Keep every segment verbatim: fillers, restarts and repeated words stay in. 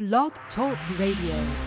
Blog Talk Radio.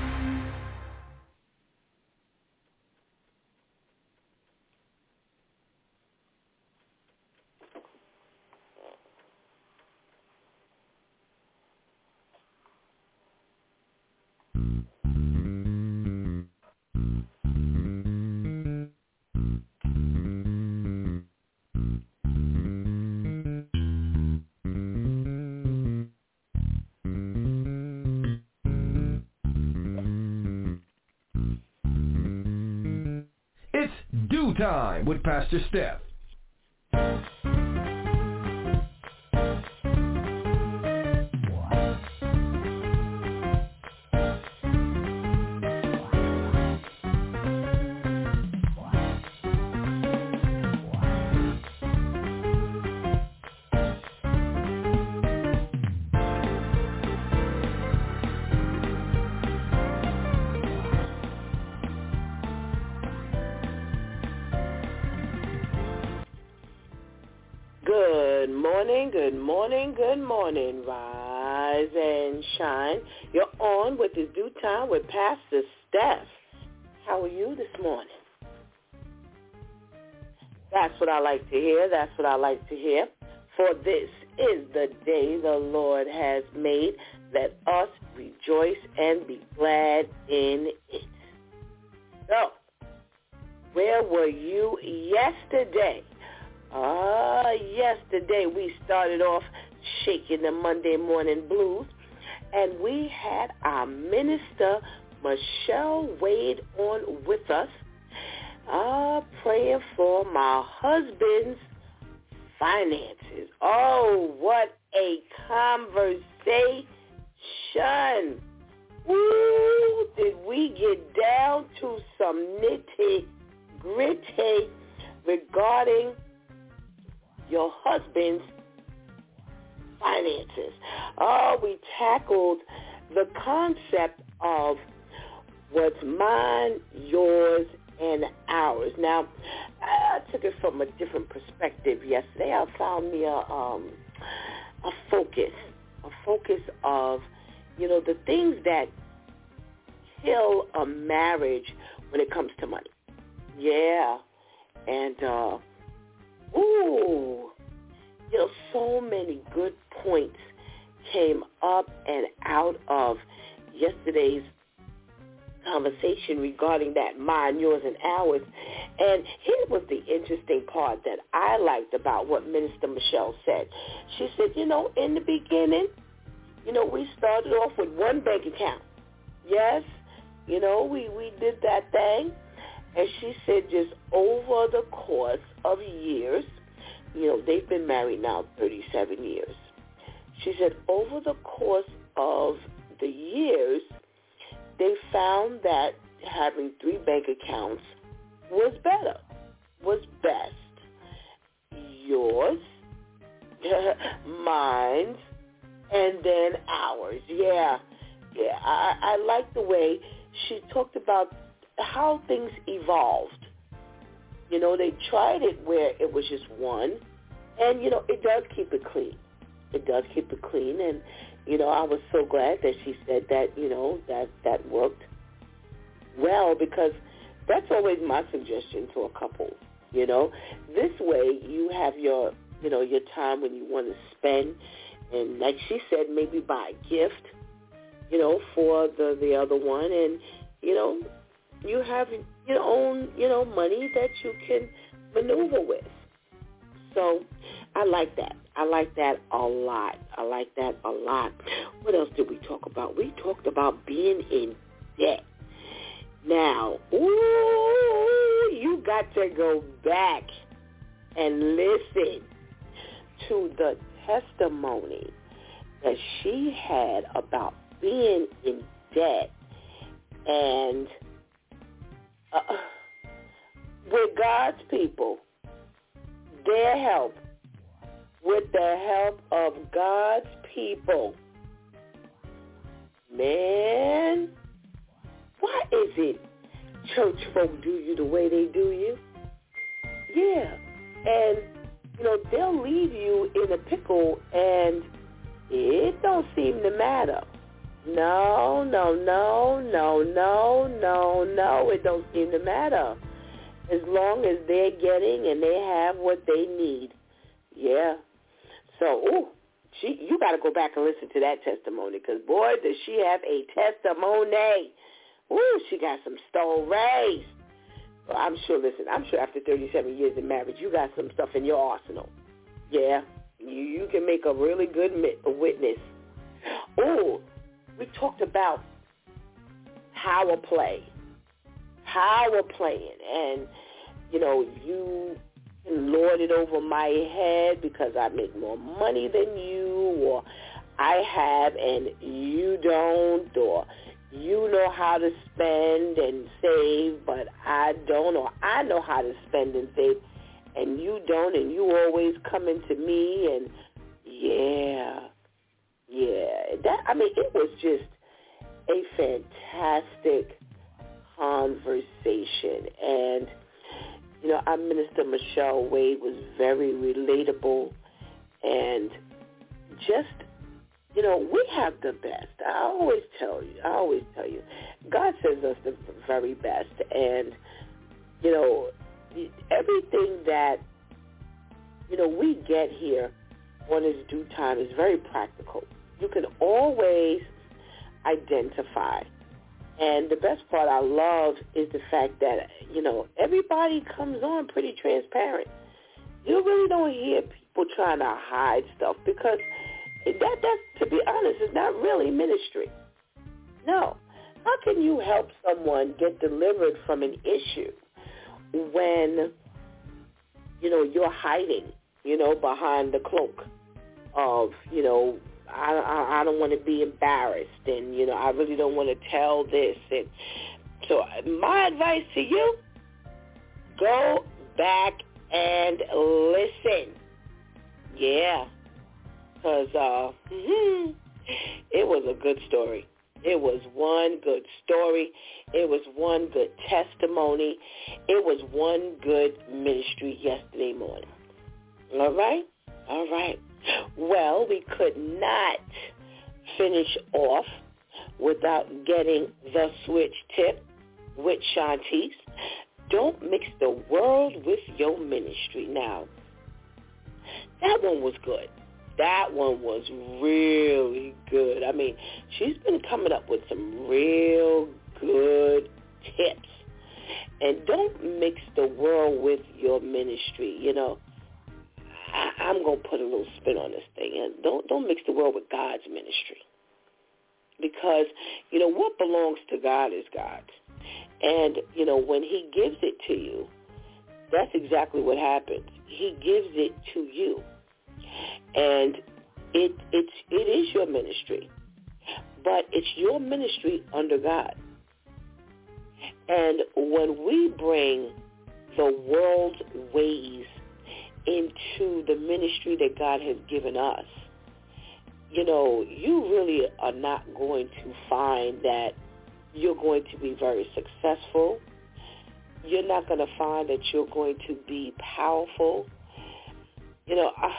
Time with Pastor Steph. Good morning, good morning, rise and shine. You're on with the Due Time with Pastor Steph. How are you this morning? That's what I like to hear. That's what I like to hear. For this is the day the Lord has made. Let us rejoice and be glad in it. So, where were you yesterday? Ah, uh, yesterday we started off shaking the Monday morning blues, and we had our minister, Michelle Wade, on with us, uh, praying for my husband's finances. Oh, what a conversation. Ooh, did we get down to some nitty-gritty regarding your husband's finances. Oh, we tackled the concept of what's mine, yours, and ours. Now, I took it from a different perspective yesterday. I found me a, um, a focus, a focus of, you know, the things that kill a marriage when it comes to money. Yeah, and, uh, ooh, you know, so many good points came up and out of yesterday's conversation regarding that mine, yours, and ours. And here was the interesting part that I liked about what Minister Michelle said. She said, you know, in the beginning, you know, we started off with one bank account. Yes, you know, we, we did that thing. And she said just over the course of years, you know, they've been married now thirty-seven years. She said over the course of the years, they found that having three bank accounts was better, was best. Yours, mine, and then ours. Yeah, yeah. I, I like the way she talked about how things evolved. You know, they tried it where it was just one, and, you know, it does keep it clean. It does keep it clean, and, you know, I was so glad that she said that, you know, that, that worked well, because that's always my suggestion to a couple, you know. This way you have your, you know, your time when you want to spend, and like she said, maybe buy a gift, you know, for the, the other one, and, you know, you have your own, you know, money that you can maneuver with. So I like that. I like that a lot. I like that a lot. What else did we talk about? We talked about being in debt. Now, ooh, you got to go back and listen to the testimony that she had about being in debt, and Uh, with God's people, their help, with the help of God's people, man, why is it church folk do you the way they do you? Yeah, and, you know, they'll leave you in a pickle, and it don't seem to matter. No, no, no, no, no, no, no. It don't seem to matter. As long as they're getting and they have what they need. Yeah. So, ooh, she, you got to go back and listen to that testimony because, boy, does she have a testimony. Ooh, she got some stories. Well, I'm sure, listen, I'm sure after thirty-seven years of marriage, you got some stuff in your arsenal. Yeah. You, you can make a really good witness. Ooh, we talked about power play. Power playing. And, you know, you can lord it over my head because I make more money than you, or I have and you don't, or you know how to spend and save, but I don't, or I know how to spend and save, and you don't, and you always coming to me, and yeah, yeah. That I mean, it was just a fantastic conversation, and you know, our Minister Michelle Wade was very relatable, and just, you know, we have the best. I always tell you, I always tell you, God sends us the very best, and, you know, everything that, you know, we get here on its due time is very practical. You can always identify. And the best part I love is the fact that, you know, everybody comes on pretty transparent. You really don't hear people trying to hide stuff because that, that, to be honest, is not really ministry. No. How can you help someone get delivered from an issue when, you know, you're hiding, you know, behind the cloak of, you know, I, I, I don't want to be embarrassed, and, you know, I really don't want to tell this. And so my advice to you, go back and listen. Yeah, because uh, mm-hmm, it was a good story. It was one good story. It was one good testimony. It was one good ministry yesterday morning. All right? All right. Well, we could not finish off without getting the switch tip with Shantice. Don't mix the world with your ministry. Now, that one was good. That one was really good. I mean, she's been coming up with some real good tips. And don't mix the world with your ministry, you know. I, I'm going to put a little spin on this thing. And don't don't mix the world with God's ministry. Because, you know, what belongs to God is God's. And, you know, when he gives it to you, that's exactly what happens. He gives it to you. And it it's it is your ministry. But it's your ministry under God. And when we bring the world's ways into the ministry that God has given us, you know, you really are not going to find that you're going to be very successful. You're not going to find that you're going to be powerful. You know, I,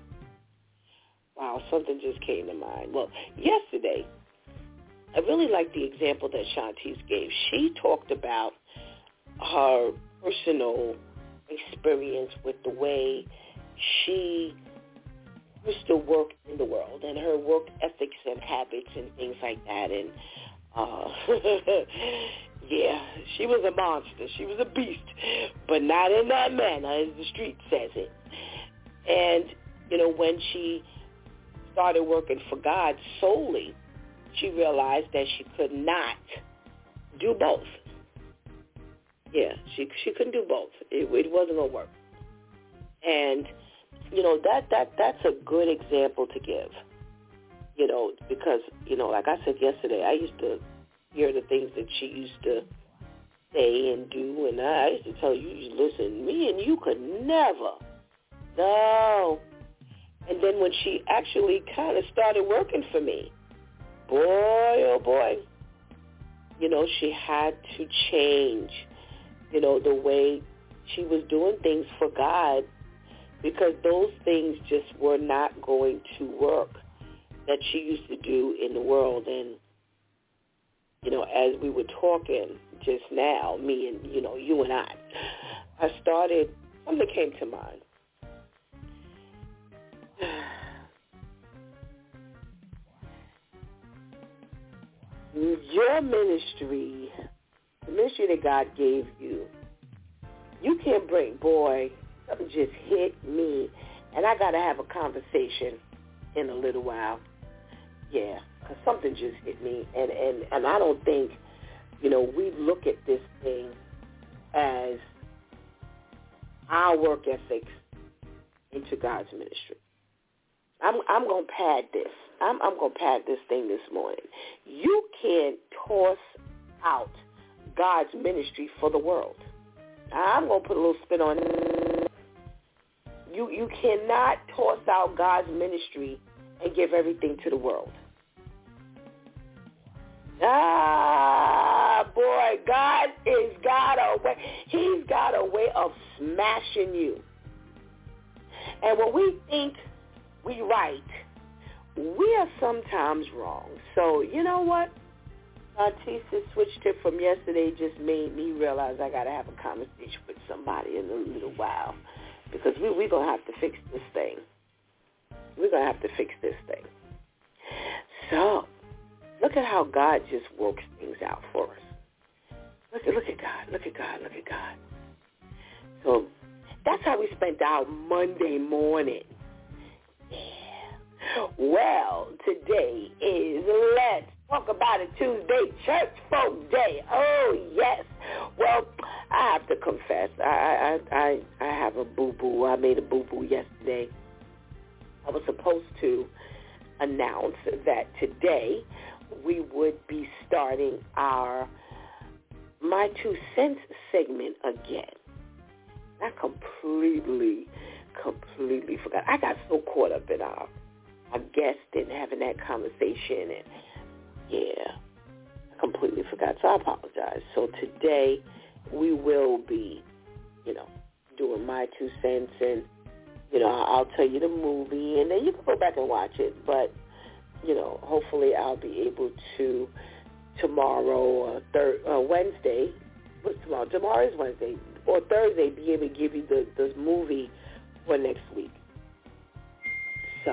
wow, something just came to mind. Well, yesterday, I really liked the example that Shantice gave. She talked about her personal experience with the way she used to work in the world and her work ethics and habits and things like that. And, uh, yeah, she was a monster. She was a beast, but not in that manner, as the street says it. And, you know, when she started working for God solely, she realized that she could not do both. Yeah, she she couldn't do both. It, it wasn't going to work. And, you know, that, that that's a good example to give, you know, because, you know, like I said yesterday, I used to hear the things that she used to say and do, and I used to tell you, listen, me and you could never, no. And then when she actually kind of started working for me, boy, oh boy, you know, she had to change, you know, the way she was doing things for God, because those things just were not going to work that she used to do in the world. And you know, as we were talking just now, me and, you know, you and I, I started, something came to mind. Your ministry, the ministry that God gave you, you can't bring, boy, something just hit me, and I got to have a conversation in a little while. Yeah, because something just hit me, and, and, and I don't think, you know, we look at this thing as our work ethics into God's ministry. I'm I'm gonna pad this. I'm I'm gonna pad this thing this morning. You can't toss out God's ministry for the world. I'm gonna put a little spin on it. You you cannot toss out God's ministry and give everything to the world. Ah, boy, God is got a way. He's got a way of smashing you. And when we think we right, we are sometimes wrong. So, you know what? Artisa switched it from yesterday just made me realize I got to have a conversation with somebody in a little while because we, we're going to have to fix this thing. We're going to have to fix this thing. So, look at how God just works things out for us. Look at, look at God. Look at God. Look at God. So, that's how we spent our Monday morning. Yeah. Well, today is Let's Talk About It Tuesday, Church Folk Day. Oh, yes. Well, I have to confess, I I I, I have a boo-boo. I made a boo-boo yesterday. I was supposed to announce that today we would be starting our My Two Cents segment again. I completely, completely forgot. I got so caught up in our, our guest and having that conversation, and yeah, I completely forgot. So I apologize. So today we will be, you know, doing My Two Cents, and you know, I'll tell you the movie, and then you can go back and watch it. But you know, hopefully I'll be able to tomorrow or thir- uh, Wednesday. What's tomorrow? Tomorrow is Wednesday. Or Thursday, be able to give you the, the movie for next week. So,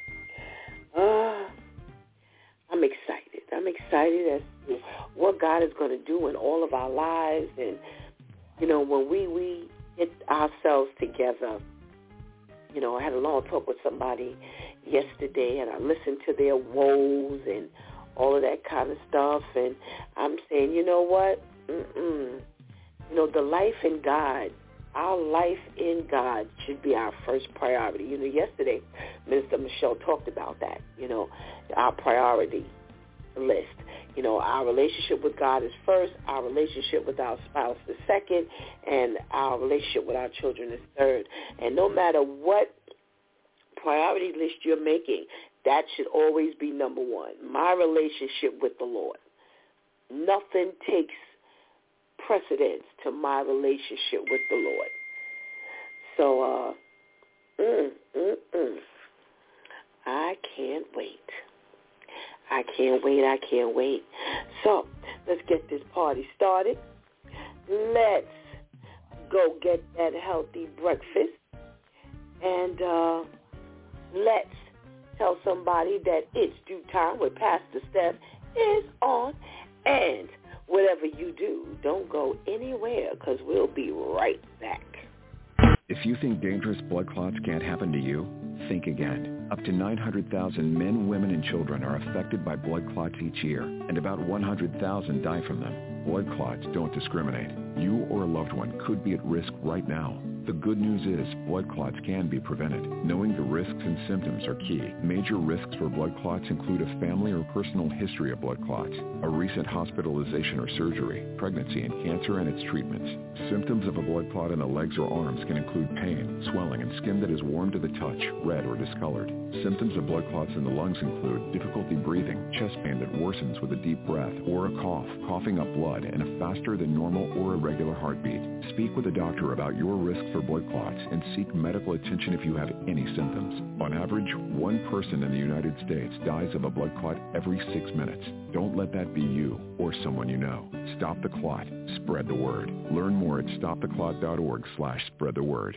uh, I'm excited. I'm excited as to what God is going to do in all of our lives. And, you know, when we, we get ourselves together, you know, I had a long talk with somebody yesterday, and I listened to their woes and all of that kind of stuff. And I'm saying, you know what? Mm-mm. You know, the life in God, our life in God should be our first priority. You know, yesterday, Minister Michelle talked about that, you know, our priority list. You know, our relationship with God is first, our relationship with our spouse is second, and our relationship with our children is third. And no matter what priority list you're making, that should always be number one, my relationship with the Lord. Nothing takes precedence to my relationship with the Lord. So, uh, mm, mm, mm. I can't wait. I can't wait. I can't wait. So, let's get this party started. Let's go get that healthy breakfast. And uh, let's tell somebody that It's Due Time with Pastor Steph is on. And whatever you do, don't go anywhere because we'll be right back. If you think dangerous blood clots can't happen to you, think again. Up to nine hundred thousand men, women, and children are affected by blood clots each year, and about one hundred thousand die from them. Blood clots don't discriminate. You or a loved one could be at risk right now. The good news is blood clots can be prevented. Knowing the risks and symptoms are key. Major risks for blood clots include a family or personal history of blood clots, a recent hospitalization or surgery, pregnancy and cancer and its treatments. Symptoms of a blood clot in the legs or arms can include pain, swelling, and skin that is warm to the touch, red or discolored. Symptoms of blood clots in the lungs include difficulty breathing, chest pain that worsens with a deep breath, or a cough, coughing up blood, and a faster than normal or irregular heartbeat. Speak with a doctor about your risks for blood clots and seek medical attention if you have any symptoms. On average, one person in the United States dies of a blood clot every six minutes. Don't let that be you or someone you know. Stop the clot. Spread the word. Learn more at stoptheclot.org slash spread the word.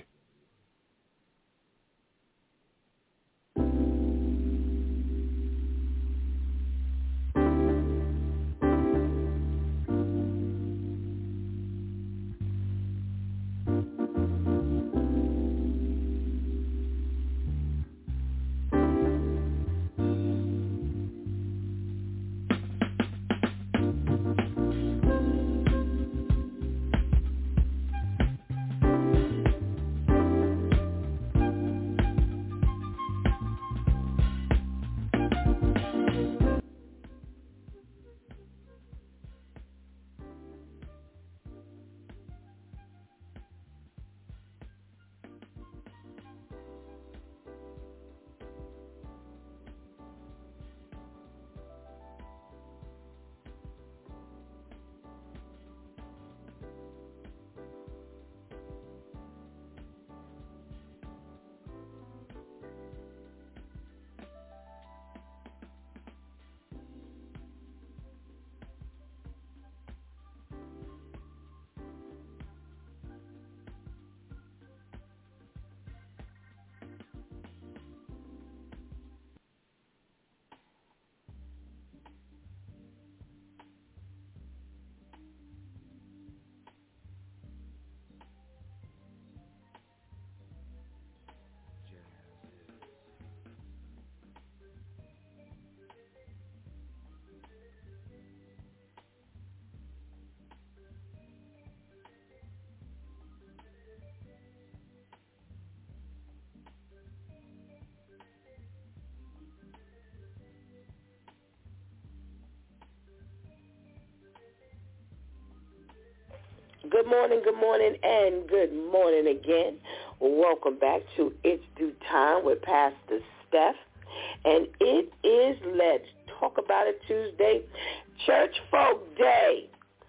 Good morning, good morning, and good morning again. Welcome back to It's Due Time with Pastor Steph. And it is Let's Talk About It Tuesday, Church Folk Day.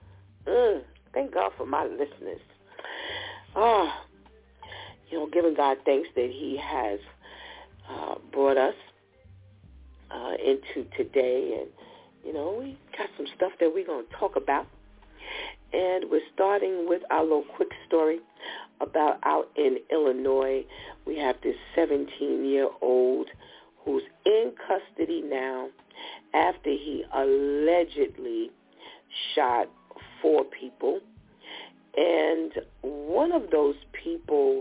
Mm, thank God for my listeners. Oh, you know, giving God thanks that he has uh, brought us uh, into today. And, you know, we got some stuff that we're going to talk about. And we're starting with our little quick story about out in Illinois. We have this seventeen-year-old who's in custody now after he allegedly shot four people. And one of those people,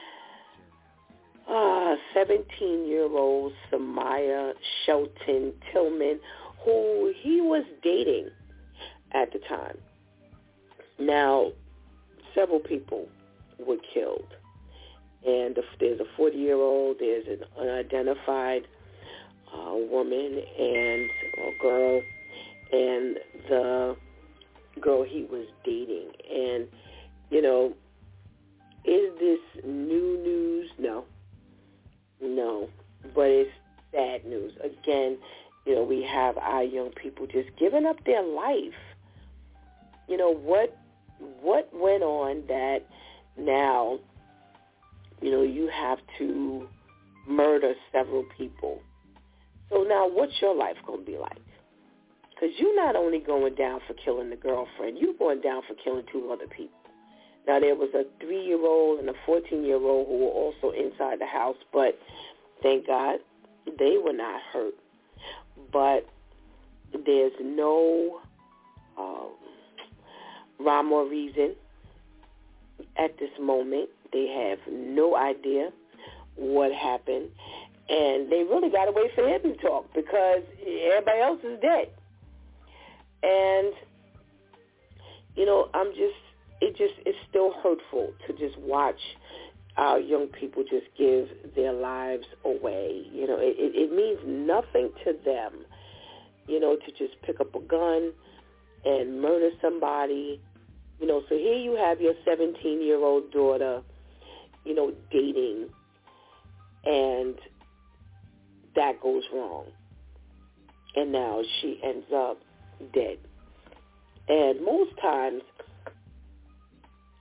uh, seventeen-year-old Samaya Shelton Tillman, who he was dating at the time. Now, several people were killed, and there's a forty-year-old, there's an unidentified uh, woman and a girl, and the girl he was dating. And, you know, is this new news? No. No, but it's sad news. Again, you know, we have our young people just giving up their life. You know, what what went on that now, you know, you have to murder several people. So now what's your life going to be like? Because you're not only going down for killing the girlfriend, you're going down for killing two other people. Now, there was a three-year-old and a fourteen-year-old who were also inside the house, but thank God they were not hurt. But there's no um, rhyme or reason at this moment. They have no idea what happened, and they really got to wait for him to talk because everybody else is dead. And, you know, I'm just, it just, it's still hurtful to just watch our young people just give their lives away. You know, it, it, it means nothing to them, you know, to just pick up a gun and murder somebody. You know, so here you have your seventeen-year-old daughter, you know, dating, and that goes wrong. And now she ends up dead. And most times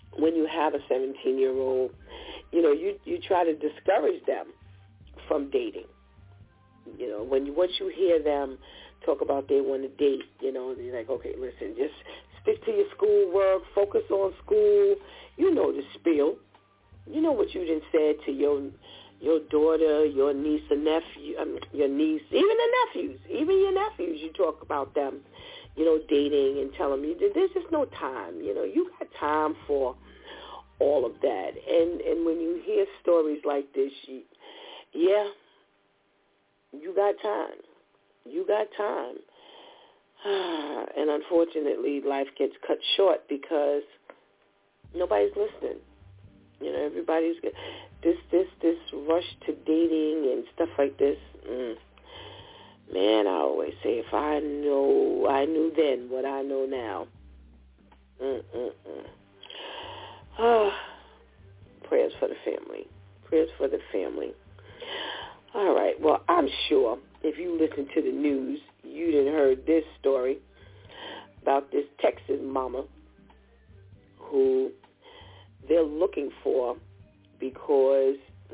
when you have a seventeen-year-old, you know, you, you try to discourage them from dating. You know, when you, once you hear them talk about they want to date, you know, they're like, okay, listen, just stick to your schoolwork, focus on school. You know the spiel. You know what you done said to your your daughter, your niece or nephew, um, your niece, even the nephews, even your nephews. You talk about them, you know, dating and tell them you there's just no time. You know, you got time for all of that. And and when you hear stories like this, you, yeah, you got time. You got time. And unfortunately, life gets cut short because nobody's listening. You know, everybody's this this this rush to dating and stuff like this. Mm. Man, I always say, if I know, I knew then what I know now. Mm mm mm. Ah, prayers for the family. Prayers for the family. All right. Well, I'm sure if you listen to the news, you done heard this story about this Texas mama who they're looking for because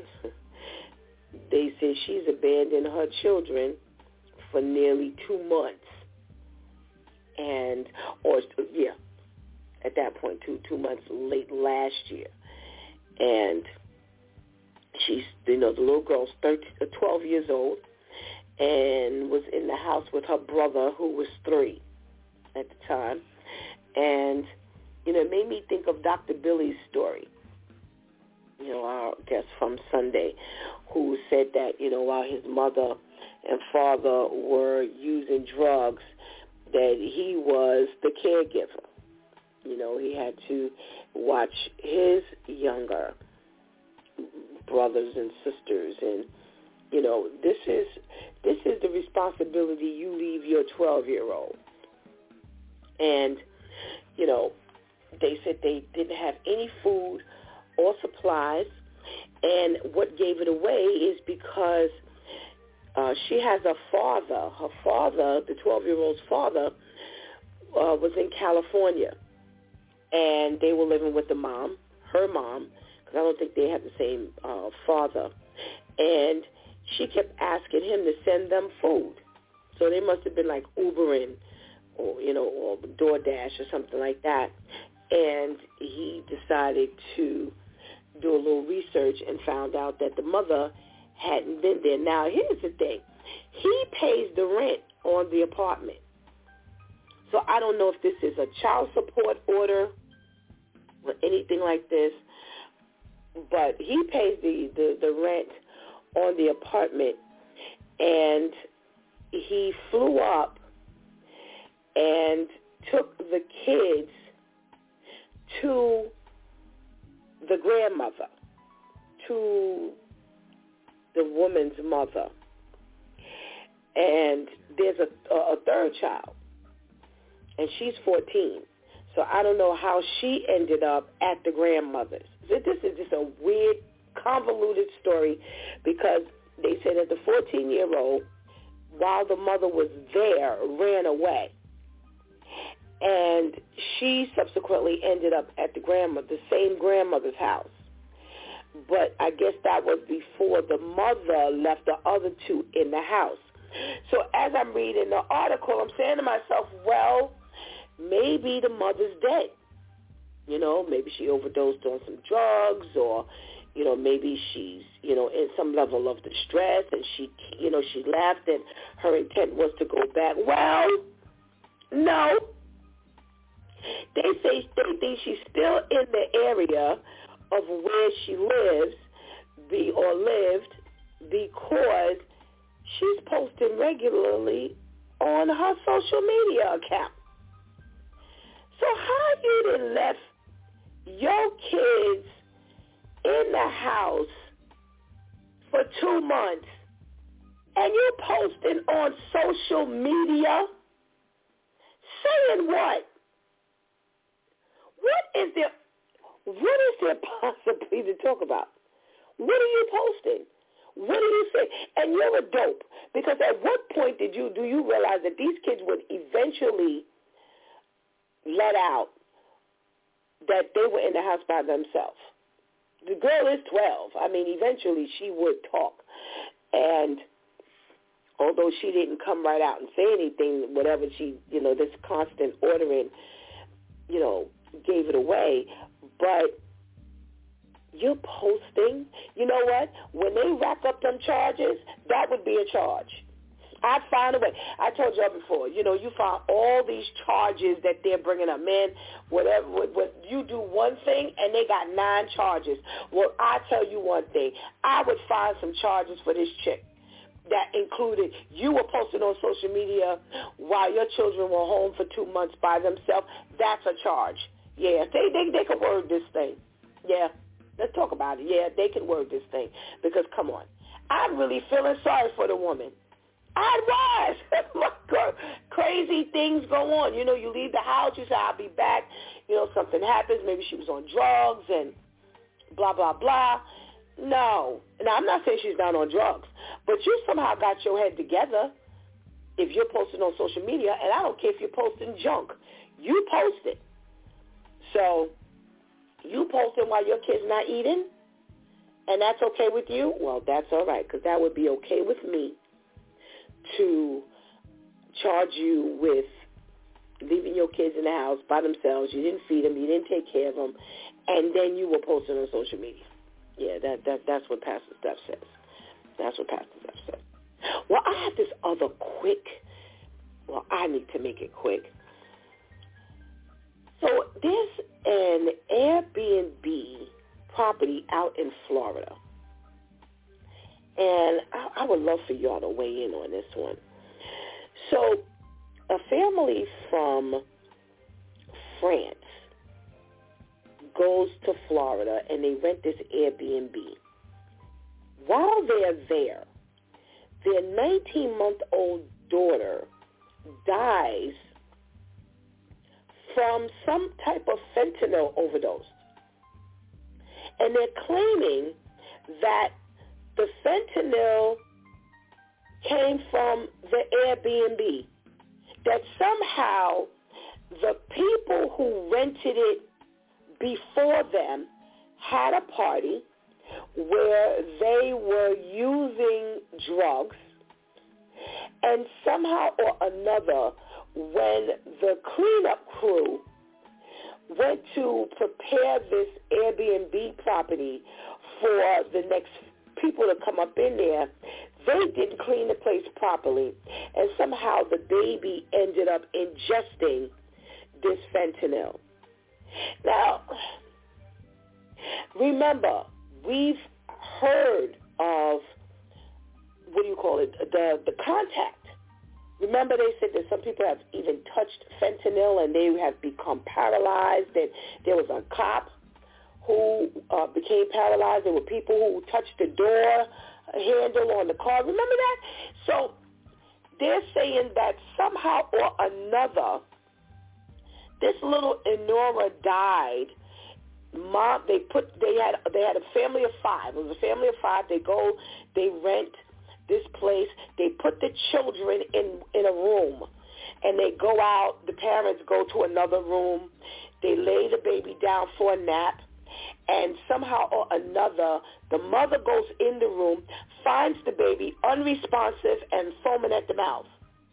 they say she's abandoned her children for nearly two months. And, or, yeah, at that point, two, two months late last year. And she's, you know, the little girl's thirteen, twelve years old and was in the house with her brother who was three at the time. And, you know, it made me think of Doctor Billy's story, you know, our guest from Sunday, who said that, you know, while his mother and father were using drugs, that he was the caregiver. You know, he had to watch his younger brothers and sisters. And, you know, this is this is the responsibility you leave your twelve-year-old. And, you know, they said they didn't have any food or supplies. And what gave it away is because uh, she has a father. Her father, the twelve-year-old's father, uh, was in California. And they were living with the mom, her mom, because I don't think they had the same uh, father. And she kept asking him to send them food. So they must have been like Ubering or, you know, or DoorDash or something like that. And he decided to do a little research and found out that the mother hadn't been there. Now, here's the thing. He pays the rent on the apartment. So I don't know if this is a child support order or anything like this, but he pays the, the, the rent on the apartment, and he flew up and took the kids to the grandmother, to the woman's mother. And there's a, a third child, and she's fourteen. So I don't know how she ended up at the grandmother's. So this is just a weird, convoluted story because they said that the fourteen-year-old, while the mother was there, ran away. And she subsequently ended up at the grandmother, the same grandmother's house. But I guess that was before the mother left the other two in the house. So as I'm reading the article, I'm saying to myself, well, maybe the mother's dead. You know, maybe she overdosed on some drugs, or, you know, maybe she's, you know, in some level of distress and she, you know, she left and her intent was to go back. Well, no. They say they think she's still in the area of where she lives be, or lived because she's posting regularly on her social media account. So how you done left your kids in the house for two months and you posting on social media saying what? What is there, what is there possibly to talk about? What are you posting? What do you say? And you're a dope, because at what point did you do you realize that these kids would eventually let out that they were in the house by themselves. The girl is twelve. I mean, eventually she would talk. And although she didn't come right out and say anything, whatever she, you know, this constant ordering, you know, gave it away. But you're posting, you know what? When they rack up them charges, that would be a charge. I'd find a way. I told y'all before, you know, you find all these charges that they're bringing up. Man, whatever, what, what, you do one thing and they got nine charges. Well, I tell you one thing. I would find some charges for this chick that included you were posting on social media while your children were home for two months by themselves. That's a charge. Yeah, they, they, they could word this thing. Yeah, let's talk about it. Yeah, they can word this thing because, come on, I'm really feeling sorry for the woman. I was. Crazy things go on. You know, you leave the house, you say, I'll be back. You know, something happens. Maybe she was on drugs and blah, blah, blah. No. Now, I'm not saying she's not on drugs, but you somehow got your head together if you're posting on social media, and I don't care if you're posting junk. You post it. So you posting while your kid's not eating, and that's okay with you? Well, that's all right, because that would be okay with me to charge you with leaving your kids in the house by themselves. You didn't feed them. You didn't take care of them. And then you were posting on social media. Yeah, that, that that's what Pastor Steph says. That's what Pastor Steph says. Well, I have this other quick, well, I need to make it quick. So there's an Airbnb property out in Florida. And I, I would love for y'all to weigh in on this one. So a family from France goes to Florida and they rent this Airbnb. While they're there, their nineteen-month-old daughter dies from some type of fentanyl overdose. And they're claiming that the fentanyl came from the Airbnb, that somehow the people who rented it before them had a party where they were using drugs, and somehow or another, when the cleanup crew went to prepare this Airbnb property for the next people to come up in there, they didn't clean the place properly, and somehow the baby ended up ingesting this fentanyl. Now, remember, we've heard of, what do you call it, the, the contact. Remember they said that some people have even touched fentanyl and they have become paralyzed, and there was a cop who uh, became paralyzed. There were people who touched the door handle on the car. Remember that? So they're saying that somehow or another, this little Enora died. Mom, they put, they had, they had a family of five. It was a family of five. They go, they rent this place. They put the children in in a room, and they go out. The parents go to another room. They lay the baby down for a nap. And somehow or another, the mother goes in the room, finds the baby unresponsive and foaming at the mouth.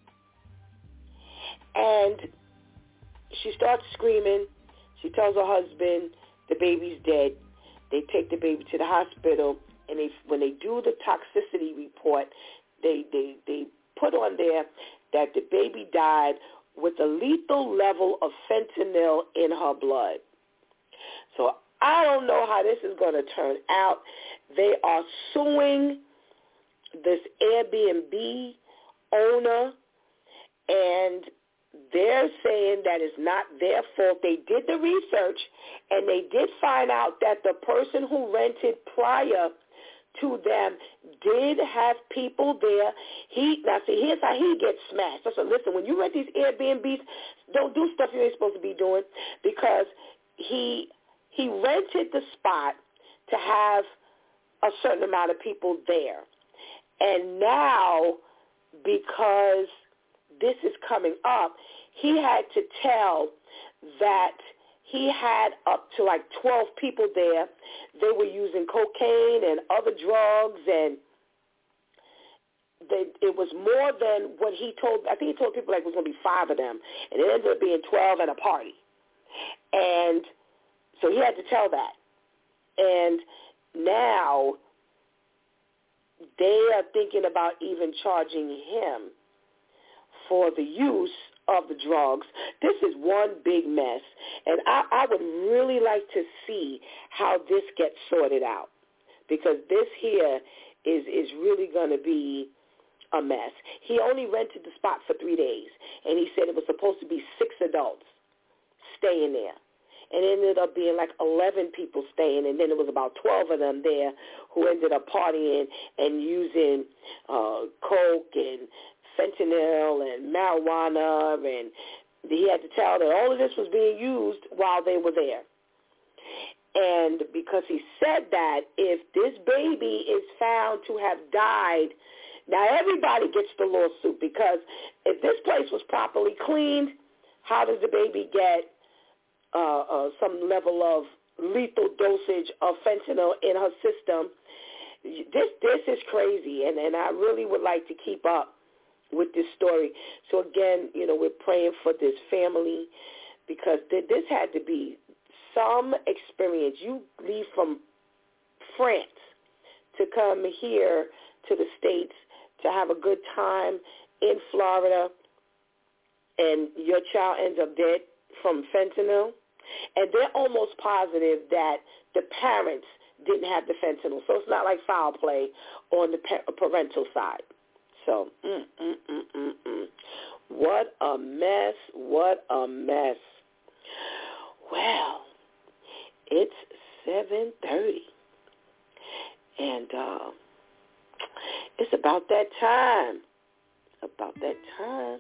And she starts screaming. She tells her husband the baby's dead. They take the baby to the hospital, and they, when they do the toxicity report, they, they, they put on there that the baby died with a lethal level of fentanyl in her blood. So I don't know how this is going to turn out. They are suing this Airbnb owner, and they're saying that it's not their fault. They did the research, and they did find out that the person who rented prior to them did have people there. He now see here's how he gets smashed. So listen, when you rent these Airbnbs, don't do stuff you ain't supposed to be doing, because he he rented the spot to have a certain amount of people there. And now, because this is coming up, he had to tell that he had up to like twelve people there. They were using cocaine and other drugs, and they, it was more than what he told. I think he told people like it was going to be five of them, and it ended up being twelve at a party. And so he had to tell that. And now they are thinking about even charging him for the use of the drugs. This is one big mess, and I, I would really like to see how this gets sorted out, because this here is is really going to be a mess. He only rented the spot for three days, and he said it was supposed to be six adults staying there. And it ended up being like eleven people staying, and then it was about twelve of them there who ended up partying and using uh, coke and fentanyl and marijuana, and he had to tell that all of this was being used while they were there. And because he said that, if this baby is found to have died, now everybody gets the lawsuit, because if this place was properly cleaned, how does the baby get uh, uh, some level of lethal dosage of fentanyl in her system? This this is crazy, and, and I really would like to keep up with this story. So again, you know, we're praying for this family, because th- this had to be some experience. You leave from France to come here to the States to have a good time in Florida, and your child ends up dead from fentanyl. And they're almost positive that the parents didn't have the fentanyl. So it's not like foul play on the parental side. So, mm, mm, mm, mm, mm. What a mess, what a mess. Well, it's seven thirty, and uh, it's about that time, about that time.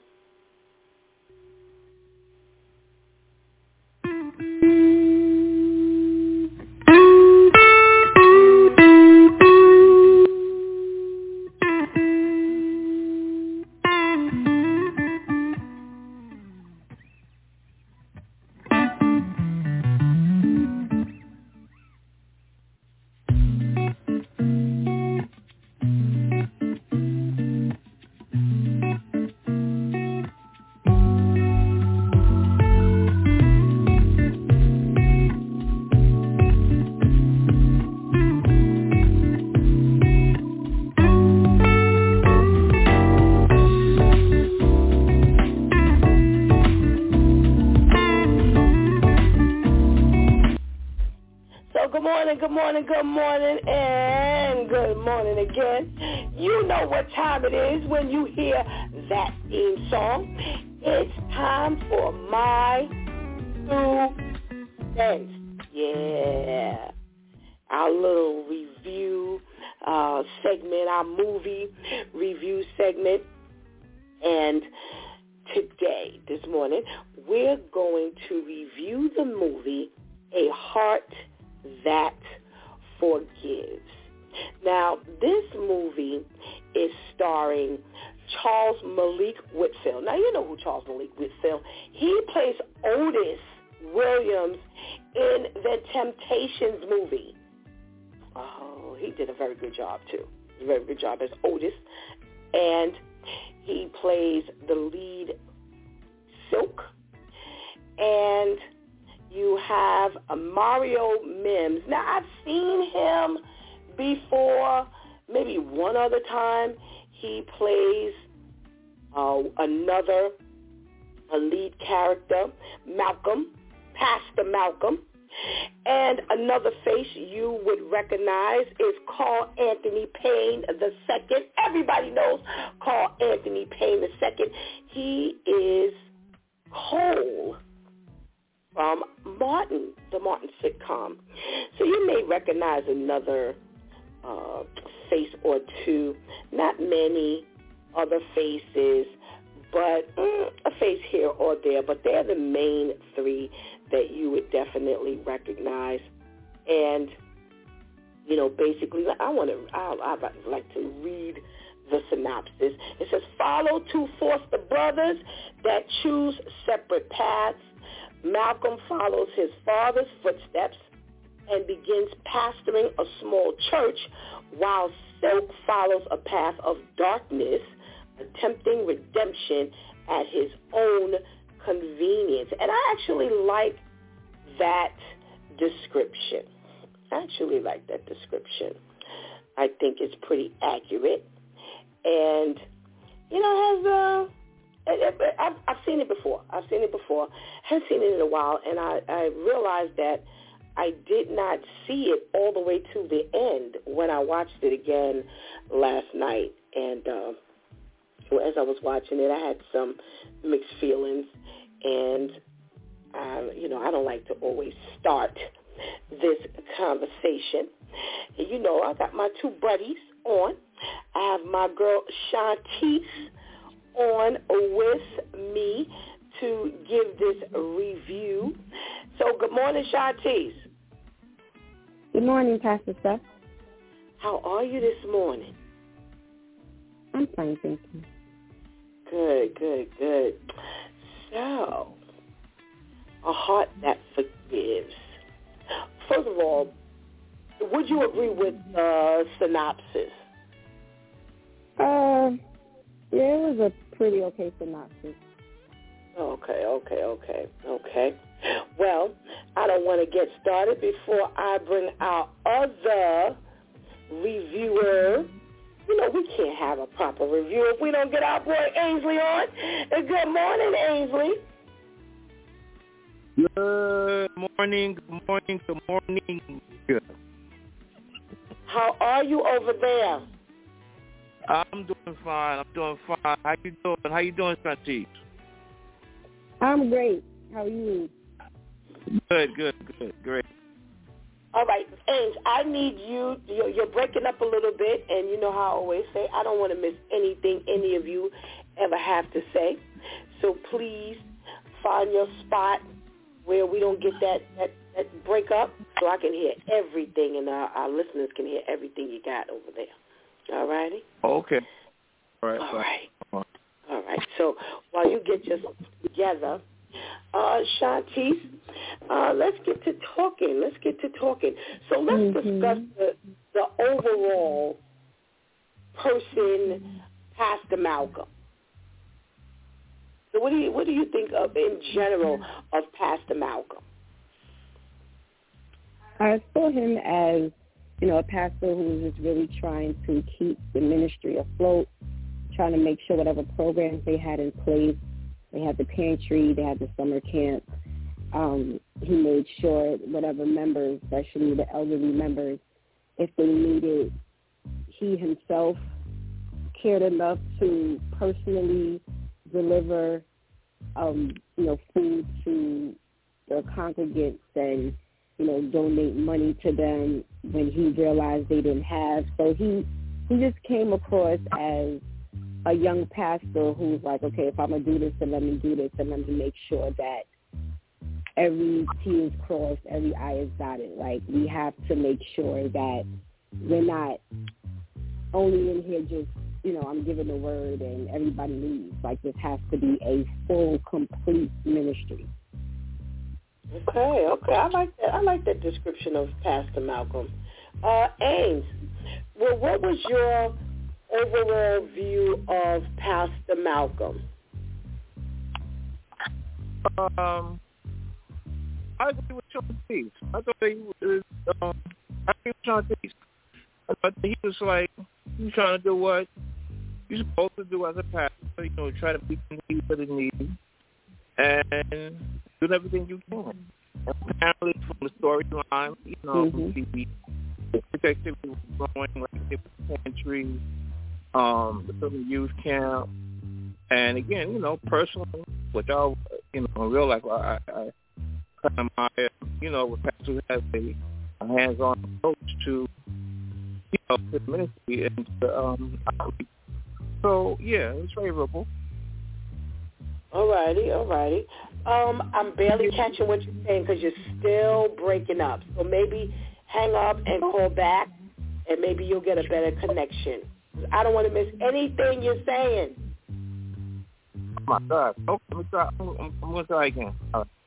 Good morning, good morning, and good morning again. You know what time it is when you hear that theme song. It's time for My Two Cents. Yeah. Our little review uh, segment, our movie review segment. And today, this morning, we're going to review the movie A Heart That Forgives. Now, this movie is starring Charles Malik Whitfield. Now, you know who Charles Malik Whitfield. He plays Otis Williams in the Temptations movie. Oh, he did a very good job, too. A very good job as Otis. And he plays the lead, Silk. And you have a Mario Mims. Now, I've seen him before, maybe one other time. He plays uh, another a lead character, Malcolm, Pastor Malcolm. And another face you would recognize is Carl Anthony Payne the Second. Everybody knows Carl Anthony Payne the Second. He is Cole from Martin, the Martin sitcom. So you may recognize another uh, face or two. Not many other faces, but mm, a face here or there. But they're the main three that you would definitely recognize. And, you know, basically, I want to, I I'd like to read the synopsis. It says, follow two foster brothers that choose separate paths. Malcolm follows his father's footsteps and begins pastoring a small church, while Silk follows a path of darkness, attempting redemption at his own convenience. And I actually like that description. I actually like that description. I think it's pretty accurate. And, you know, has a... It, it, I've, I've seen it before. I've seen it before. I haven't seen it in a while, and I, I realized that I did not see it all the way to the end when I watched it again last night. And uh, as I was watching it, I had some mixed feelings. And, uh, you know, I don't like to always start this conversation. And, you know, I got my two buddies on. I have my girl Shantice on with me to give this review. So good morning, Shantice. Good morning, Pastor Steph. How are you this morning? I'm fine, thank you. Good, good, good. So, a heart that forgives. First of all, would you agree with the uh, synopsis? Uh, yeah, it was a pretty okay synopsis. Okay, okay, okay, okay. Well, I don't want to get started before I bring our other reviewer. You know, we can't have a proper review if we don't get our boy Ainsley on. Good morning, Ainsley. Good morning, good morning, good morning. Good. How are you over there? I'm doing fine. I'm doing fine. How you doing? How you doing, Shantice? I'm great. How are you? Good, good, good, great. All right, Ames, I need you. You're, you're breaking up a little bit, and you know how I always say, I don't want to miss anything any of you ever have to say. So please find your spot where we don't get that, that, that break up, so I can hear everything, and our, our listeners can hear everything you got over there. All righty? Okay. All right. All right. All right. So while you get yourself together, uh, Shantice, uh, let's get to talking. Let's get to talking. So let's mm-hmm. discuss the, the overall person, Pastor Malcolm. So what do you what do you think of in general of Pastor Malcolm? I saw him as, you know, a pastor who was just really trying to keep the ministry afloat, trying to make sure whatever programs they had in place, they had the pantry, they had the summer camp. Um, he made sure whatever members, especially the elderly members, if they needed, he himself cared enough to personally deliver, um, you know, food to the congregants and, you know, donate money to them when he realized they didn't have. So he he just came across as a young pastor who's like, okay, if I'm going to do this, then let me do this, and let me make sure that every T is crossed, every I is dotted. Like, we have to make sure that we're not only in here just, you know, I'm giving the word and everybody leaves. Like, this has to be a full, complete ministry. Okay, okay. I like that. I like that description of Pastor Malcolm. Uh, Ames, well, what was your overall view of Pastor Malcolm? Um, I agree with Shantice. I thought he was. Um, I agree with Shantice. I thought he was like he was trying to do what you're supposed to do as a pastor. You know, try to meet the needs of the needy and do everything you can. Apparently, from the storyline, you know, mm-hmm. the the activity was growing, like the pantry, um, the film youth camp, and again, you know, personally, which I, you know, in real life, I, I kind of admire, you know, with pastors has a, a hands-on approach to, you know, the ministry and the um, outreach. So yeah, it's favorable. All righty, all righty. Um, I'm barely catching what you're saying because you're still breaking up. So maybe hang up and call back, and maybe you'll get a better connection. I don't want to miss anything you're saying. Oh, my God. Okay, I'm going to try, I'm, I'm going to try again. All right.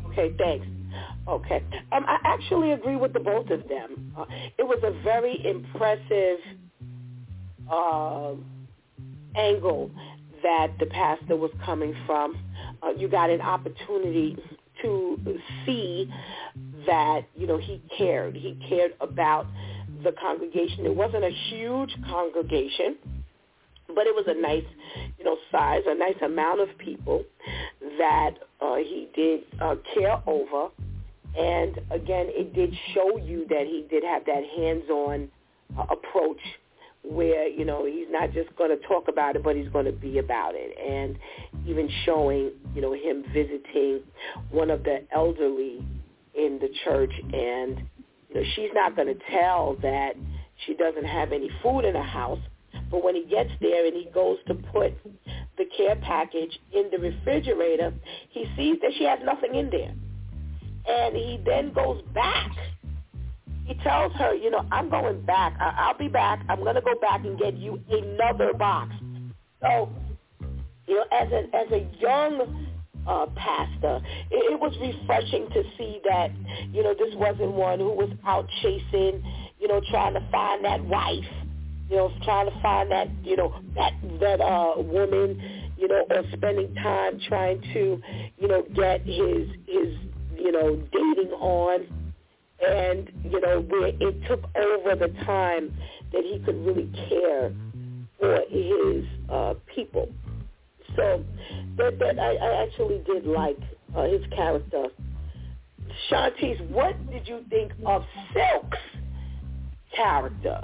Okay, thanks. Okay. Um, I actually agree with the both of them. Uh, it was a very impressive uh, angle that the pastor was coming from. Uh, you got an opportunity to see that, you know, he cared. He cared about the congregation. It wasn't a huge congregation, but it was a nice, you know, size, a nice amount of people that uh, he did uh, care over. And, again, it did show you that he did have that hands-on uh, approach where, you know, he's not just going to talk about it, but he's going to be about it. And even showing, you know, him visiting one of the elderly in the church, and, you know, she's not going to tell that she doesn't have any food in the house, but when he gets there and he goes to put the care package in the refrigerator, he sees that she has nothing in there. And he then goes back. He tells her, you know, I'm going back. I- I'll be back. I'm going to go back and get you another box. So, you know, as a, as a young uh, pastor, it, it was refreshing to see that, you know, this wasn't one who was out chasing, you know, trying to find that wife, you know, trying to find that, you know, that, that uh, woman, you know, or spending time trying to, you know, get his, his, you know, dating on, and, you know, where it took over the time that he could really care for his uh, people. So that, that I, I actually did like uh, his character. Shantice, what did you think of Silk's character?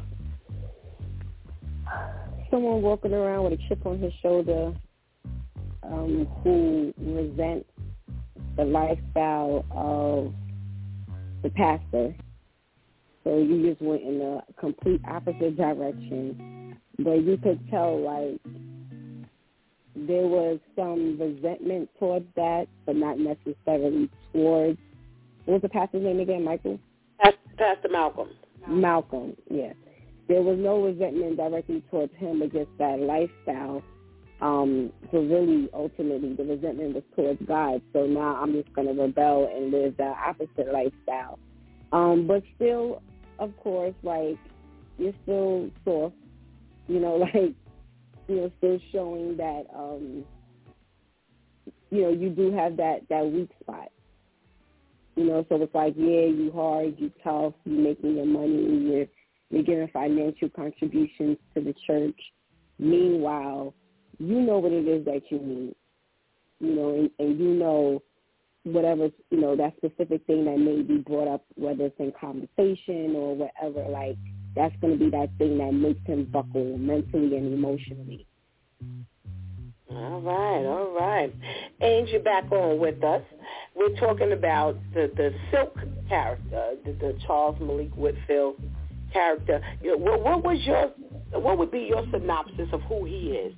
Someone walking around with a chip on his shoulder, um, who resents the lifestyle of the pastor. So you just went in a complete opposite direction. But you could tell, like, there was some resentment towards that, but not necessarily towards, what was the pastor's name again, Michael? Pastor Malcolm. Malcolm, yeah. There was no resentment directly towards him, but just that lifestyle. Um, so really, ultimately, the resentment was towards God. So now I'm just going to rebel and live the opposite lifestyle. Um, but still, of course, like, you're still soft, you know, like, you know, still showing that, um, you know, you do have that, that weak spot. You know, so it's like, yeah, you hard, you tough, you're making your money, you're, you're giving financial contributions to the church. Meanwhile, you know what it is that you need, you know, and, and you know whatever, you know, that specific thing that may be brought up, whether it's in conversation or whatever, like, that's going to be that thing that makes him buckle mentally and emotionally. All right, all right. Ange, you're back on with us. We're talking about the, the Silk character, the, the Charles Malik Whitfield character. You know, what, what was your, what would be your synopsis of who he is?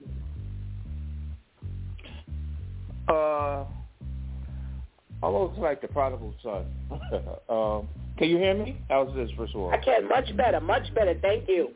Uh, almost like the prodigal son. um, can you hear me? How's this, first of all? I can. Much better. Much better. Thank you.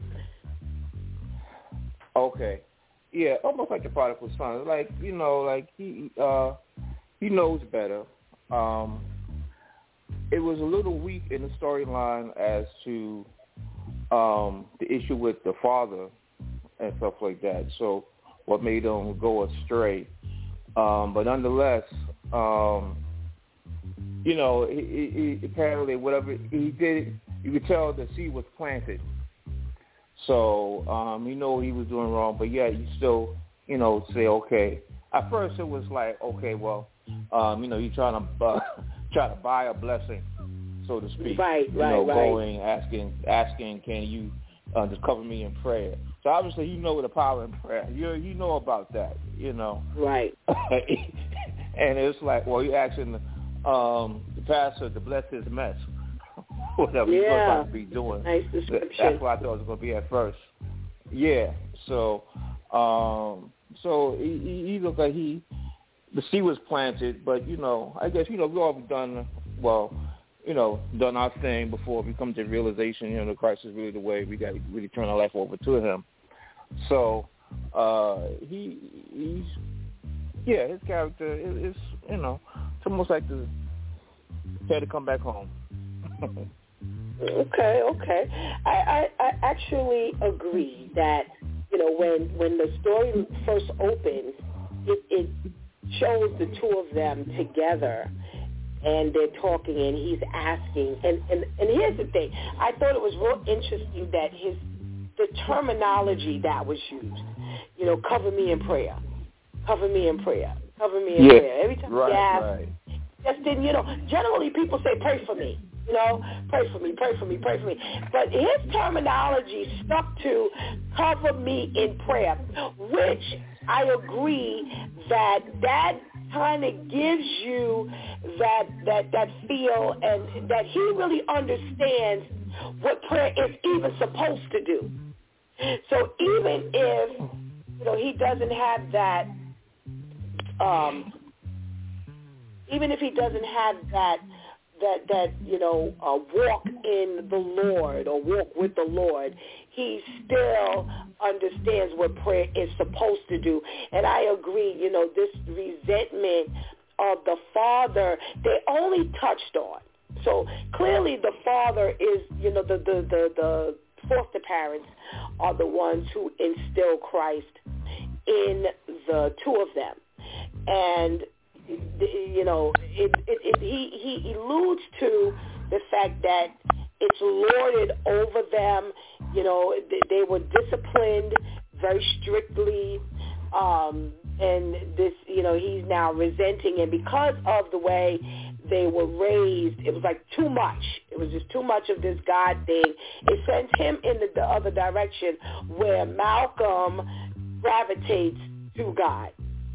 Okay. Yeah, almost like the prodigal son. Like, you know, like he uh, he knows better. Um, it was a little weak in the storyline as to um, the issue with the father and stuff like that. So what made him go astray. Um, but nonetheless, um, you know, he, he, he apparently whatever he did, you could tell the seed was planted. So um, you know he was doing wrong, but yeah, you still, you know, say okay. At first it was like, okay, well, um, you know, you're trying to uh, try to buy a blessing, so to speak. Right, you right, know, right. going, asking, asking, can you uh, just cover me in prayer? So obviously you know the power in prayer. You you know about that, you know. Right. And it's like, well, you're asking the, um, the pastor to bless his mess. Whatever yeah. he's going to be doing. Nice description. That's what I thought it was going to be at first. Yeah. So, um, so he, he, he looked like he, the seed was planted, but, you know, I guess, you know, we've all done, well, you know, done our thing before we come to the realization, you know, that Christ is really the way. We got to really turn our life over to him. So, uh, he, he's, yeah, his character is, is, you know, it's almost like the, had to come back home. Okay, okay. I, I, I actually agree that, you know, when when the story first opens, it, it shows the two of them together, and they're talking, and he's asking. And, and, and here's the thing. I thought it was real interesting that his the terminology that was used, you know, cover me in prayer, cover me in prayer, cover me in yeah. prayer. Every time right, he asks, right. just didn't, you know, generally people say pray for me. You know, pray for me, pray for me, pray for me. But his terminology stuck to cover me in prayer, which I agree that that kind of gives you that that that feel and that he really understands what prayer is even supposed to do. So even if, you know, he doesn't have that, um, even if he doesn't have that, that, that you know, uh, walk in the Lord or walk with the Lord, he still understands what prayer is supposed to do. And I agree, you know, this resentment of the father, they only touched on. So clearly the father is, you know, the, the, the, the foster parents are the ones who instill Christ in the two of them. And you know, it, it, it, he, he alludes to the fact that it's lorded over them. You know, they, they were disciplined very strictly, um, and this, you know, he's now resenting, and because of the way they were raised, it was like too much. It was just too much of this God thing. It sends him in the, the other direction where Malcolm gravitates to God.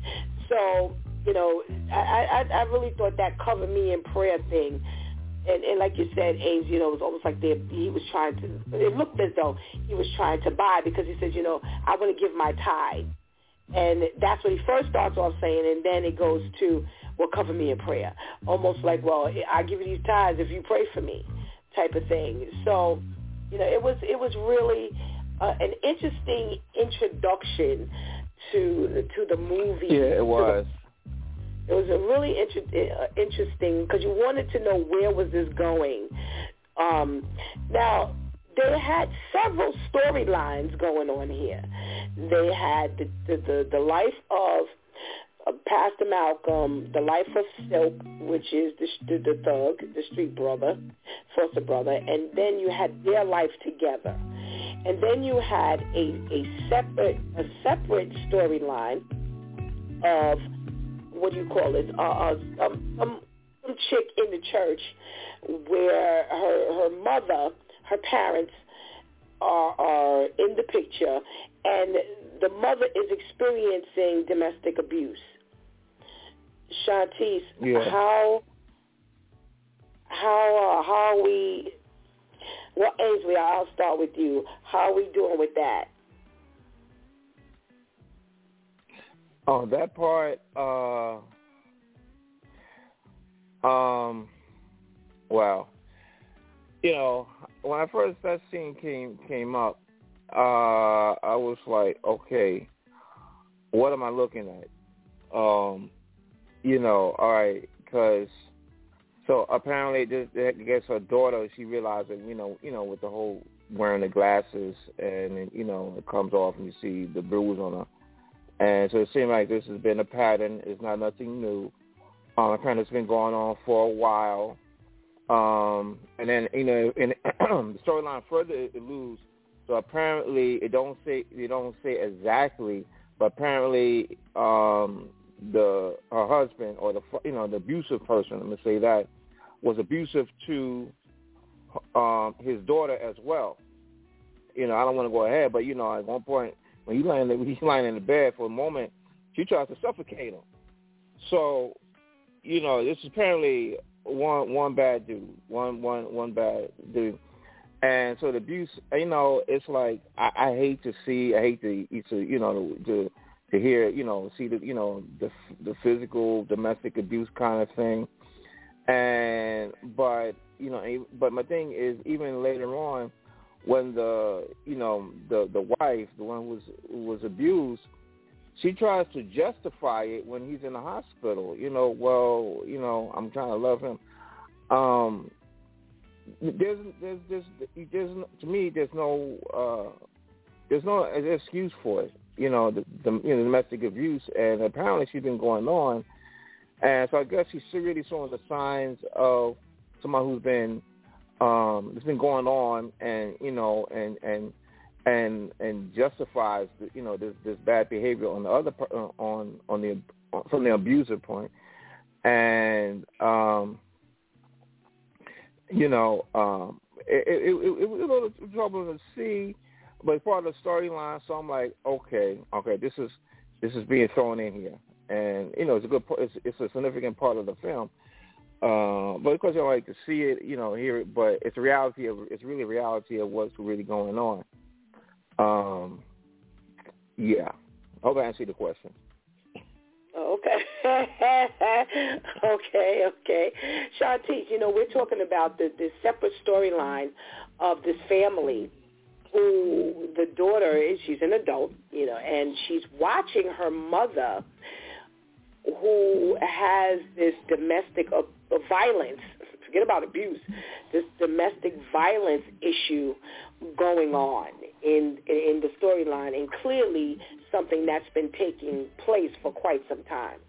So, you know, I, I, I really thought that cover me in prayer thing. And, and like you said, Ames, you know, it was almost like they, he was trying to, it looked as though he was trying to buy, because he says, you know, I want to give my tithe. And that's what he first starts off saying, and then it goes to, well, cover me in prayer. Almost like, well, I'll give you these tithes if you pray for me type of thing. So, you know, it was, it was really uh, an interesting introduction to to the movie. Yeah, it was. It was a really inter- uh, interesting, because you wanted to know where was this going. Um, now, they had several storylines going on here. They had the the, the, the life of uh, Pastor Malcolm, the life of Silk, which is the, the, the thug, the street brother, foster brother, and then you had their life together. And then you had a, a separate a separate storyline of, what do you call it, uh, uh, some, some, some chick in the church where her, her mother, her parents are, are in the picture, and the mother is experiencing domestic abuse. Shantice, yeah. how how uh, how are we? Well, Ainsley, I'll start with you. How are we doing with that? Oh, that part, uh, um, well, you know, when I first, that scene came, came up, uh, I was like, okay, what am I looking at? Um, you know, all right, because, so apparently, just, I guess her daughter, she realized that, you know, you know, with the whole wearing the glasses, and, you know, it comes off and you see the bruise on her. And so it seemed like this has been a pattern. It's not nothing new. Um, apparently it's been going on for a while. Um, and then, you know, in the storyline further alludes. So apparently it don't say, it don't say exactly, but apparently um, the her husband, or the, you know, the abusive person, let me say that, was abusive to um, his daughter as well. You know, I don't want to go ahead, but, you know, at one point, when he's lying, when he's lying in the bed for a moment, she tries to suffocate him. So, you know, this is apparently one one bad dude, one one one bad dude, and so the abuse. You know, it's like I, I hate to see, I hate to, to you know, to to hear, you know, see the, you know, the the physical domestic abuse kind of thing, and but you know, but my thing is, even later on, when the, you know, the the wife, the one who was who was abused, she tries to justify it when he's in the hospital. You know, well, you know, I'm trying to love him. um, there's, there's, there's, there's, to me, there's no, uh, there's no excuse for it. You know, the, the you know, domestic abuse, and apparently she's been going on, and so I guess she's really showing the signs of someone who's been, um, it's been going on, and you know, and and and and justifies, the, you know, this, this bad behavior on the other on on the from the abuser point, and um, you know, um, it, it, it, it was a little troubling to see. But it's part of the storyline, so I'm like, okay, okay, this is this is being thrown in here, and you know, it's a good, it's, it's a significant part of the film. Uh, but of course, I like to see it, you know, hear it. But it's a reality of, it's really a reality of what's really going on. Um, yeah, I hope I answered the question. Okay, okay, okay. Shantice, you know, we're talking about the, the separate storyline of this family. Who the daughter is, she's an adult, you know, and she's watching her mother who has this domestic uh, violence, forget about abuse, this domestic violence issue going on in, in the storyline, and clearly something that's been taking place for quite some time.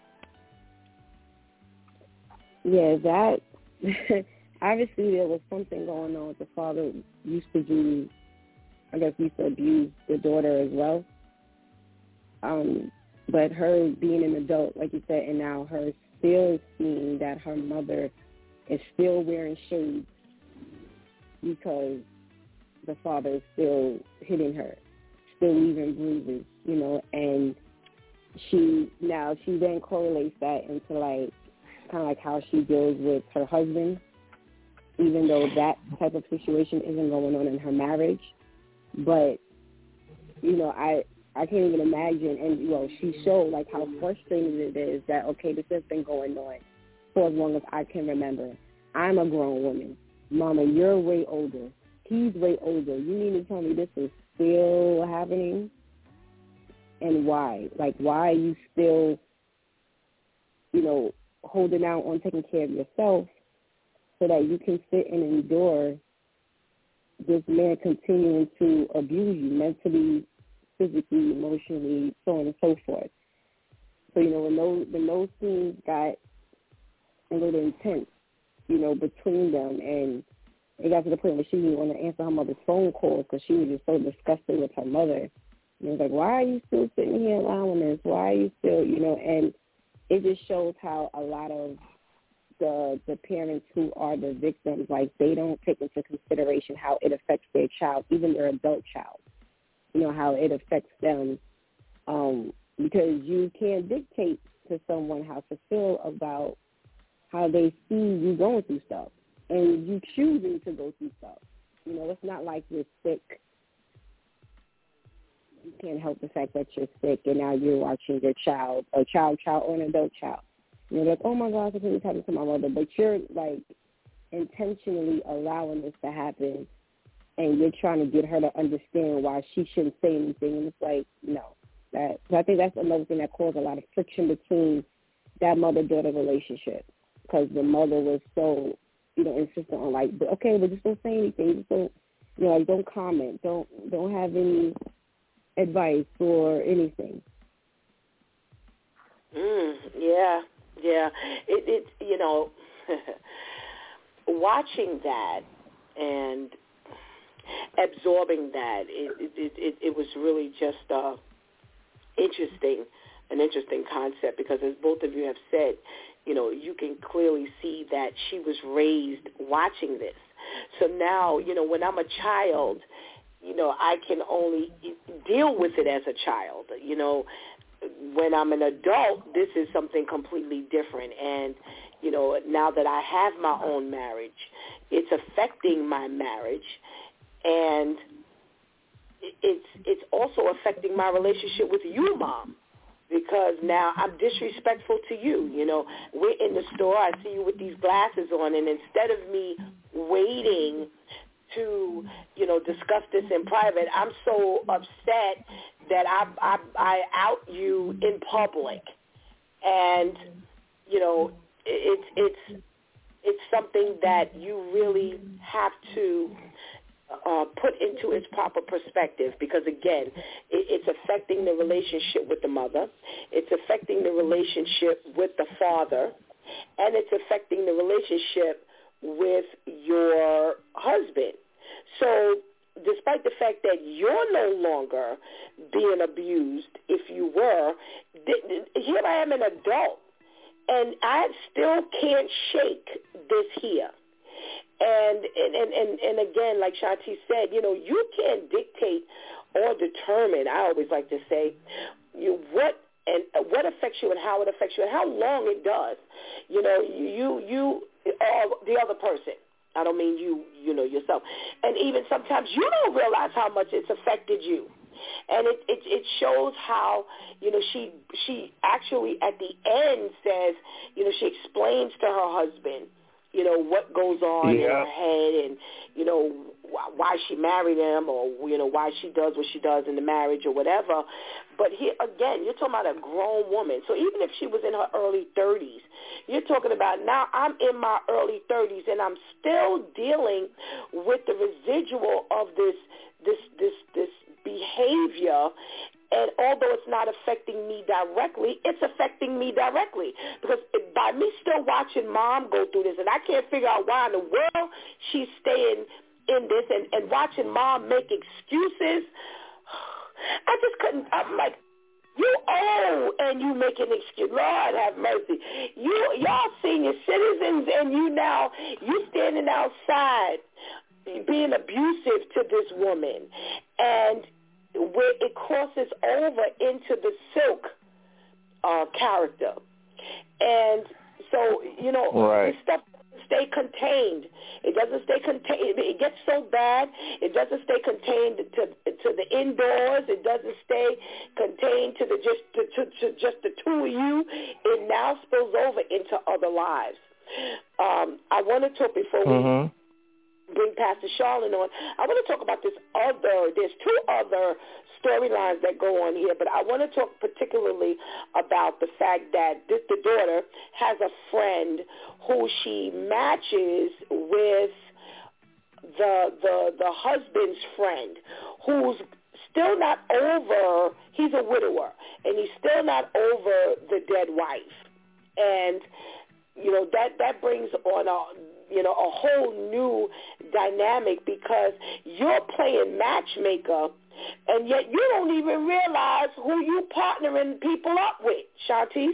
Yeah, that, obviously there was something going on with the father used to do, I guess used to abuse the daughter as well. Um, but her being an adult, like you said, and now her still seeing that her mother is still wearing shades because the father is still hitting her, still leaving bruises, you know, and she, now she then correlates that into like, kind of like how she deals with her husband, even though that type of situation isn't going on in her marriage. But, you know, I I can't even imagine, and, you know, she showed, like, how frustrating it is that, okay, this has been going on for as long as I can remember. I'm a grown woman. Mama, you're way older. He's way older. You mean to tell me this is still happening? And why? Like, why are you still, you know, holding out on taking care of yourself so that you can sit and endure this man continuing to abuse you mentally, physically, emotionally, so on and so forth. So, you know, when those, when those things got a little intense, you know, between them, and it got to the point where she didn't want to answer her mother's phone calls because she was just so disgusted with her mother. And it was like, why are you still sitting here allowing this? Why are you still, you know, and it just shows how a lot of the the parents who are the victims, like, they don't take into consideration how it affects their child, even their adult child, you know, how it affects them, um, because you can't dictate to someone how to feel about how they see you going through stuff, and you choosing to go through stuff. You know, it's not like you're sick. You can't help the fact that you're sick, and now you're watching your child, a child, child, or an adult child. You're like, oh, my God, this is happening to my mother. But you're, like, intentionally allowing this to happen, and you're trying to get her to understand why she shouldn't say anything. And it's like, no. That, so I think that's another thing that caused a lot of friction between that mother-daughter relationship, because the mother was so, you know, insistent on, like, but okay, but just don't say anything. Just don't, you know, like, don't comment. Don't, don't have any advice or anything. Mm, yeah. Yeah, it, it you know, watching that and absorbing that, it it, it, it was really just uh, interesting, an interesting concept, because as both of you have said, you know, you can clearly see that she was raised watching this. So now, you know, when I'm a child, you know, I can only deal with it as a child, you know. When I'm an adult, this is something completely different. And, you know, now that I have my own marriage, it's affecting my marriage. And it's it's also affecting my relationship with you, Mom, because now I'm disrespectful to you. You know, we're in the store, I see you with these glasses on, and instead of me waiting to, you know, discuss this in private, I'm so upset that I, I I out you in public, and you know, it's it's it's something something that you really have to uh, put into its proper perspective because, again, it, it's affecting the relationship with the mother. It's affecting the relationship with the father. And it's affecting the relationship with your husband. So despite the fact that you're no longer being abused, if you were, here I am an adult, and I still can't shake this here. And and, and, and, and again, like Shanti said, you know, you can't dictate or determine, I always like to say, you what and what affects you and how it affects you and how long it does. You know, you, you, or the other person. I don't mean you, you know, yourself. And even sometimes you don't realize how much it's affected you. And it, it, it shows how, you know, she, she actually at the end says, you know, she explains to her husband, you know, what goes on yeah. in her head and, you know, why she married him or, you know, why she does what she does in the marriage or whatever. But here, again, you're talking about a grown woman. So even if she was in her early thirties, you're talking about now I'm in my early thirties and I'm still dealing with the residual of this, this, this, this behavior. And although it's not affecting me directly, it's affecting me directly. Because by me still watching mom go through this, and I can't figure out why in the world she's staying in this and, and watching mom make excuses, I just couldn't, I'm like, you old and you make an excuse. Lord have mercy. You, y'all senior citizens and you now, you standing outside being abusive to this woman. And where it crosses over into the Silk uh, character. And so, you know, right. this stuff doesn't stay contained. It doesn't stay contained. It gets so bad, it doesn't stay contained to to the indoors. It doesn't stay contained to the just to, to, to just the two of you. It now spills over into other lives. Um, I want to talk before we mm-hmm. bring Pastor Charlene on. I want to talk about this other, there's two other storylines that go on here, but I want to talk particularly about the fact that this, the daughter has a friend who she matches with the, the, the husband's friend who's still not over, he's a widower, and he's still not over the dead wife. And, you know, that, that brings on a, you know, a whole new dynamic because you're playing matchmaker and yet you don't even realize who you partnering people up with, Shantice.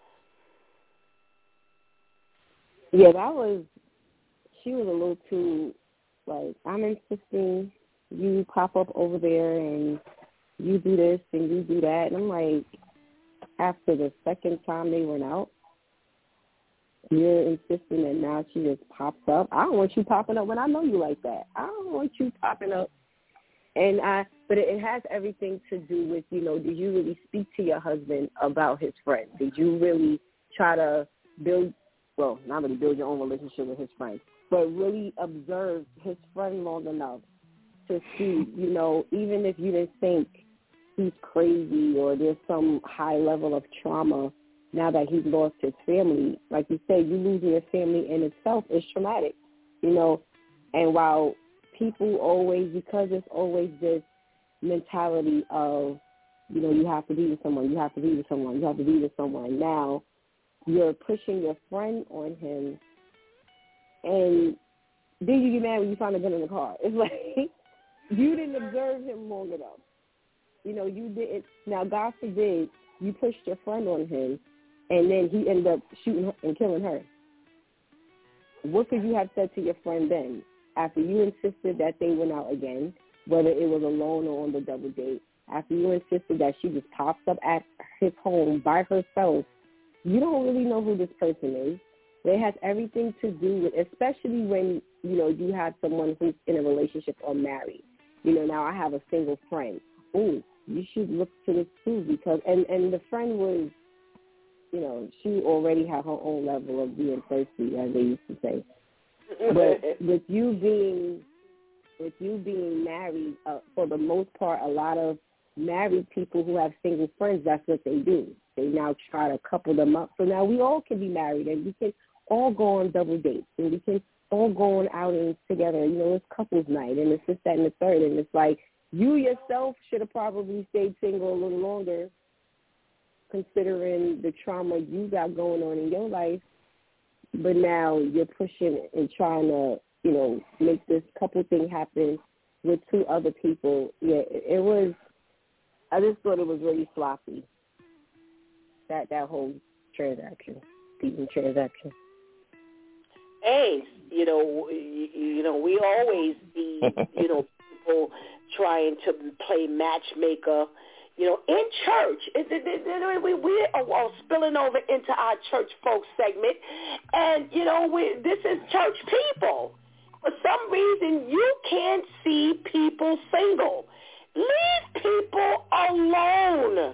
Yeah, that was, she was a little too, like, I'm insisting you pop up over there and you do this and you do that. And I'm like, after the second time they went out, you're insisting that now she just pops up. I don't want you popping up when I know you like that. I don't want you popping up. And I, but it, it has everything to do with, you know, did you really speak to your husband about his friend? Did you really try to build, well, not really build your own relationship with his friend, but really observe his friend long enough to see, you know, even if you didn't think he's crazy or there's some high level of trauma, now that he's lost his family, like you said, you losing your family in itself is traumatic, you know. And while people always, because it's always this mentality of, you know, you have to be with someone, you have to be with someone, you have to be with someone. Now you're pushing your friend on him, and then you get mad when you find a gun in the car. It's like you didn't observe him long enough. You know, you didn't. Now, God forbid, you pushed your friend on him, and then he ended up shooting her and killing her. What could you have said to your friend then? After you insisted that they went out again, whether it was alone or on the double date, after you insisted that she just pops up at his home by herself, you don't really know who this person is. It has everything to do with, especially when, you know, you have someone who's in a relationship or married. You know, now I have a single friend. Ooh, you should look to this too because, and, and the friend was, you know, she already had her own level of being thirsty, as they used to say. But with you being, with you being married, uh, for the most part, a lot of married people who have single friends, that's what they do. They now try to couple them up. So now we all can be married and we can all go on double dates, and we can all go on outings together. You know, it's couples night, and it's this, that, and the third. And it's like you yourself should have probably stayed single a little longer, considering the trauma you got going on in your life. But now you're pushing and trying to, you know, make this couple thing happen with two other people. Yeah, it, it was, I just thought it was really sloppy, that, that whole transaction, Stephen transaction. Hey, you know, you, you know, we always see, you know, people trying to play matchmaker, you know, in church. It, it, it, we, we are all spilling over into our church folks segment, and, you know, we, this is church people. For some reason, you can't see people single. Leave people alone.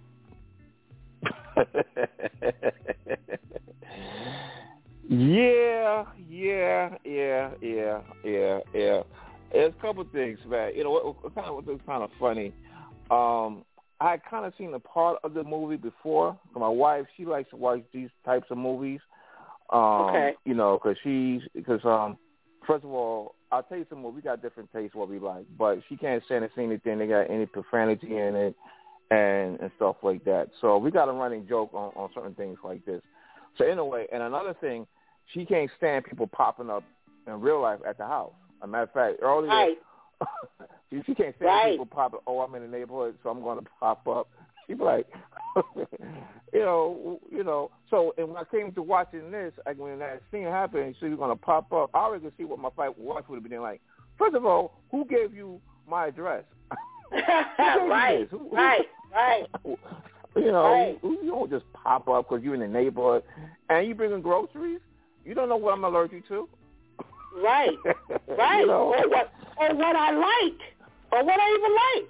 yeah, yeah, yeah, yeah, yeah, yeah. There's a couple of things, man. You know, what, what kind of what's kind of funny. Um, I had kind of seen a part of the movie before. My wife, she likes to watch these types of movies. Um, okay. You know, because she's because um, first of all, I'll tell you something. We got different tastes what we like, but she can't stand to see anything that got any profanity in it and and stuff like that. So we got a running joke on, on certain things like this. So anyway, and another thing, she can't stand people popping up in real life at the house. As a matter of fact, earlier. Right. she, she can't stand right. people pop up. Oh, I'm in the neighborhood, so I'm going to pop up. She's like, you know, you know. So, and when I came to watching this, like when that scene happened, so you're going to pop up. I already could see what my wife would have been like. First of all, who gave you my address? right, who, who, right, right. You know, right. you, you don't just pop up because you're in the neighborhood and you bringing groceries. You don't know what I'm allergic to. Right, right. You know? Or what, or what I like, or what I even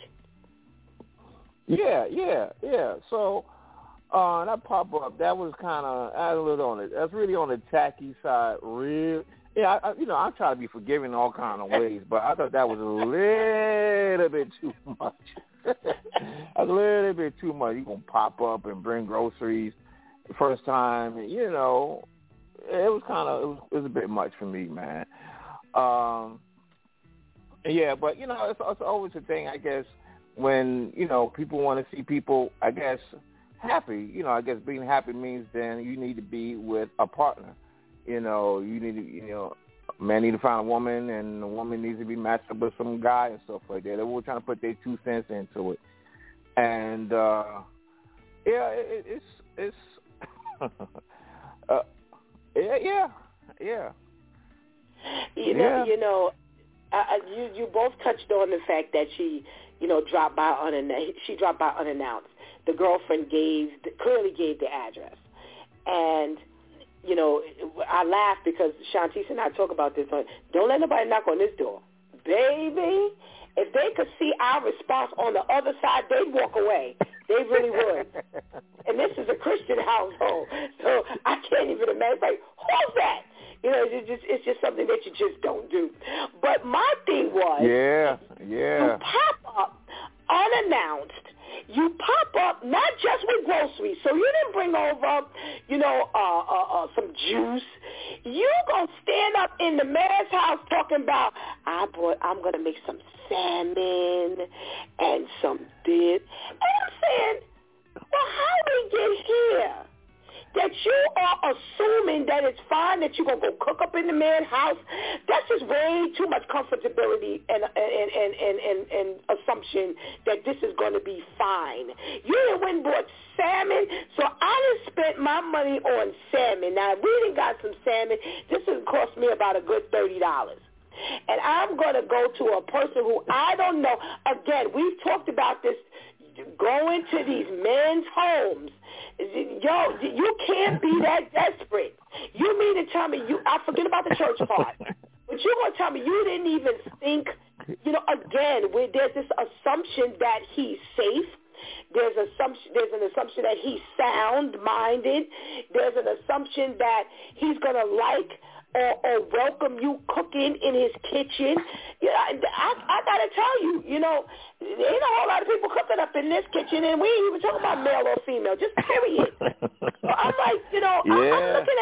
like. Yeah, yeah, yeah. So uh, that pop up, that was kind of a little on it. That's really on the tacky side. Real, yeah. I, you know, I'm trying to be forgiving in all kind of ways, but I thought that was a little bit too much. A little bit too much. You gonna pop up and bring groceries the first time, and, you know. It was kind of it was, it was a bit much for me, man. Um, yeah, but you know, it's, it's always a thing, I guess, when you know people want to see people, I guess, happy. You know, I guess being happy means then you need to be with a partner. You know, you need to, you know, a man need to find a woman, and the woman needs to be matched up with some guy and stuff like that. They were trying to put their two cents into it, and uh, yeah, it, it's it's. uh, Yeah, yeah, yeah. You know, yeah. you know, I, you you both touched on the fact that she, you know, dropped by unannounced. She dropped by unannounced. The girlfriend gave clearly gave the address, and you know, I laugh because Shantice and I talk about this. On, don't let nobody knock on this door, baby. If they could see our response on the other side, they'd walk away. They really would. And this is a Christian household, so I can't even imagine. Like, who's that? You know, it's just it's just something that you just don't do. But my thing was, yeah, yeah, you pop up unannounced. You pop up not just with groceries, so you didn't bring over, you know, uh, uh, uh, some juice. You gonna stand up in the man's house talking about, I brought, I'm gonna make some salmon and some dip. And I'm saying, well, how we get here? That you are assuming that it's fine that you're going to go cook up in the man's house, that's just way too much comfortability and and, and, and, and, and assumption that this is going to be fine. You done went and bought salmon, so I done spent my money on salmon. Now, if we done got some salmon, this has cost me about a good thirty dollars. And I'm going to go to a person who I don't know. Again, we've talked about this, going to these men's homes. Yo, you can't be that desperate. You mean to tell me you, I forget about the church part, but you're going to tell me you didn't even think, you know, again, where there's this assumption that he's safe. There's assumption. There's an assumption that he's sound-minded. There's an assumption that he's going to like or, or welcome you cooking in his kitchen. You know, I, I, I got to tell you, you know, there ain't a whole lot of people cooking up in this kitchen, and we ain't even talking about male or female, just period. So I'm like, you know, yeah. I'm, I'm looking at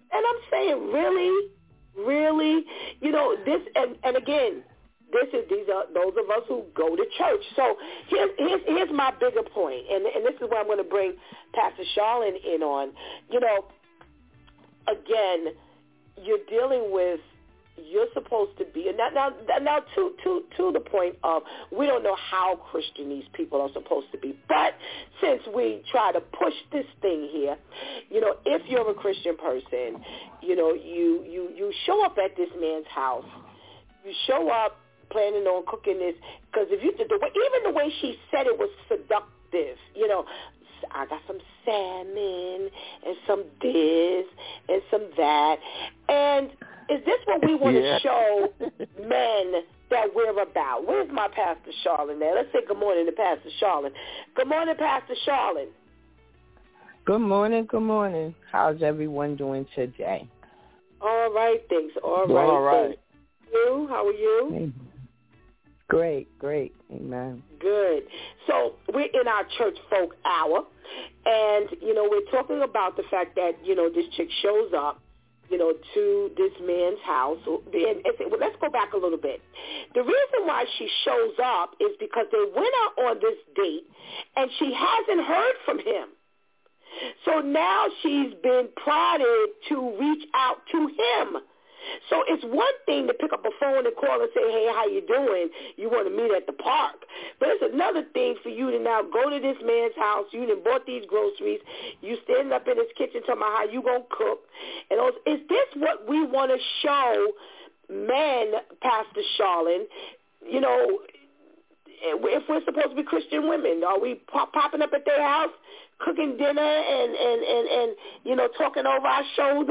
And I'm saying, really, really, you know, this, and, and again, this is these are those of us who go to church. So here's here's, here's my bigger point, and and this is what I'm going to bring Pastor Charlene in on. You know, again, you're dealing with. You're supposed to be, and now, now, now to, to, to the point of we don't know how Christian these people are supposed to be. But since we try to push this thing here, you know, if you're a Christian person, you know, you, you, you show up at this man's house. You show up planning on cooking this, because if you, the way, even the way she said it was seductive, you know, I got some salmon and some this and some that. And is this what we want yeah. to show men that we're about? Where's my Pastor Charlene there? Let's say good morning to Pastor Charlene. Good morning, Pastor Charlene. Good morning, good morning. How's everyone doing today? All right, thanks. All right, All right. thanks. You, how are you? Great, great. Amen. Good. So we're in our church folk hour, and, you know, we're talking about the fact that, you know, this chick shows up, you know, to this man's house. And, and well, let's go back a little bit. The reason why she shows up is because they went out on this date, and she hasn't heard from him. So now she's been prodded to reach out to him. So it's one thing to pick up a phone and call and say, hey, how you doing? You want to meet at the park. But it's another thing for you to now go to this man's house. You done bought these groceries. You standing up in his kitchen talking about how you going to cook. And those, is this what we want to show men, Pastor Charlene? You know, if we're supposed to be Christian women, are we pop, popping up at their house, cooking dinner and, and, and, and you know, talking over our shoulder?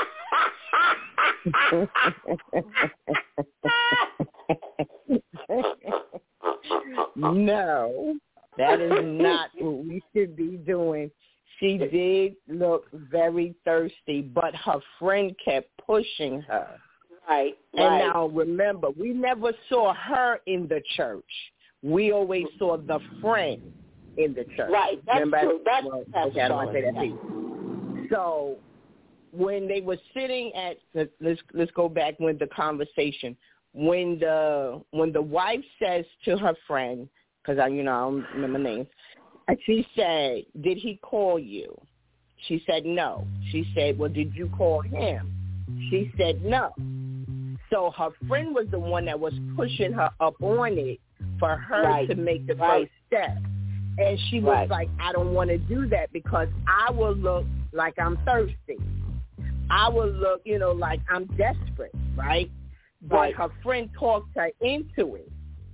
No, that is not what we should be doing. She did look very thirsty, but her friend kept pushing her. Right, and right. now remember, we never saw her in the church. We always saw the friend in the church. Right, that's remember? true. That's, well, that's okay, I don't want to say that piece. So when they were sitting at, let's let's go back with the conversation. When the when the wife says to her friend, because I you know I don't remember names, and she said, "Did he call you?" She said no. She said, "Well, did you call him?" She said no. So her friend was the one that was pushing her up on it for her right. to make the right. first step. And she was right. like, I don't want to do that because I will look like I'm thirsty. I will look, you know, like I'm desperate, right? But right. her friend talked her into it.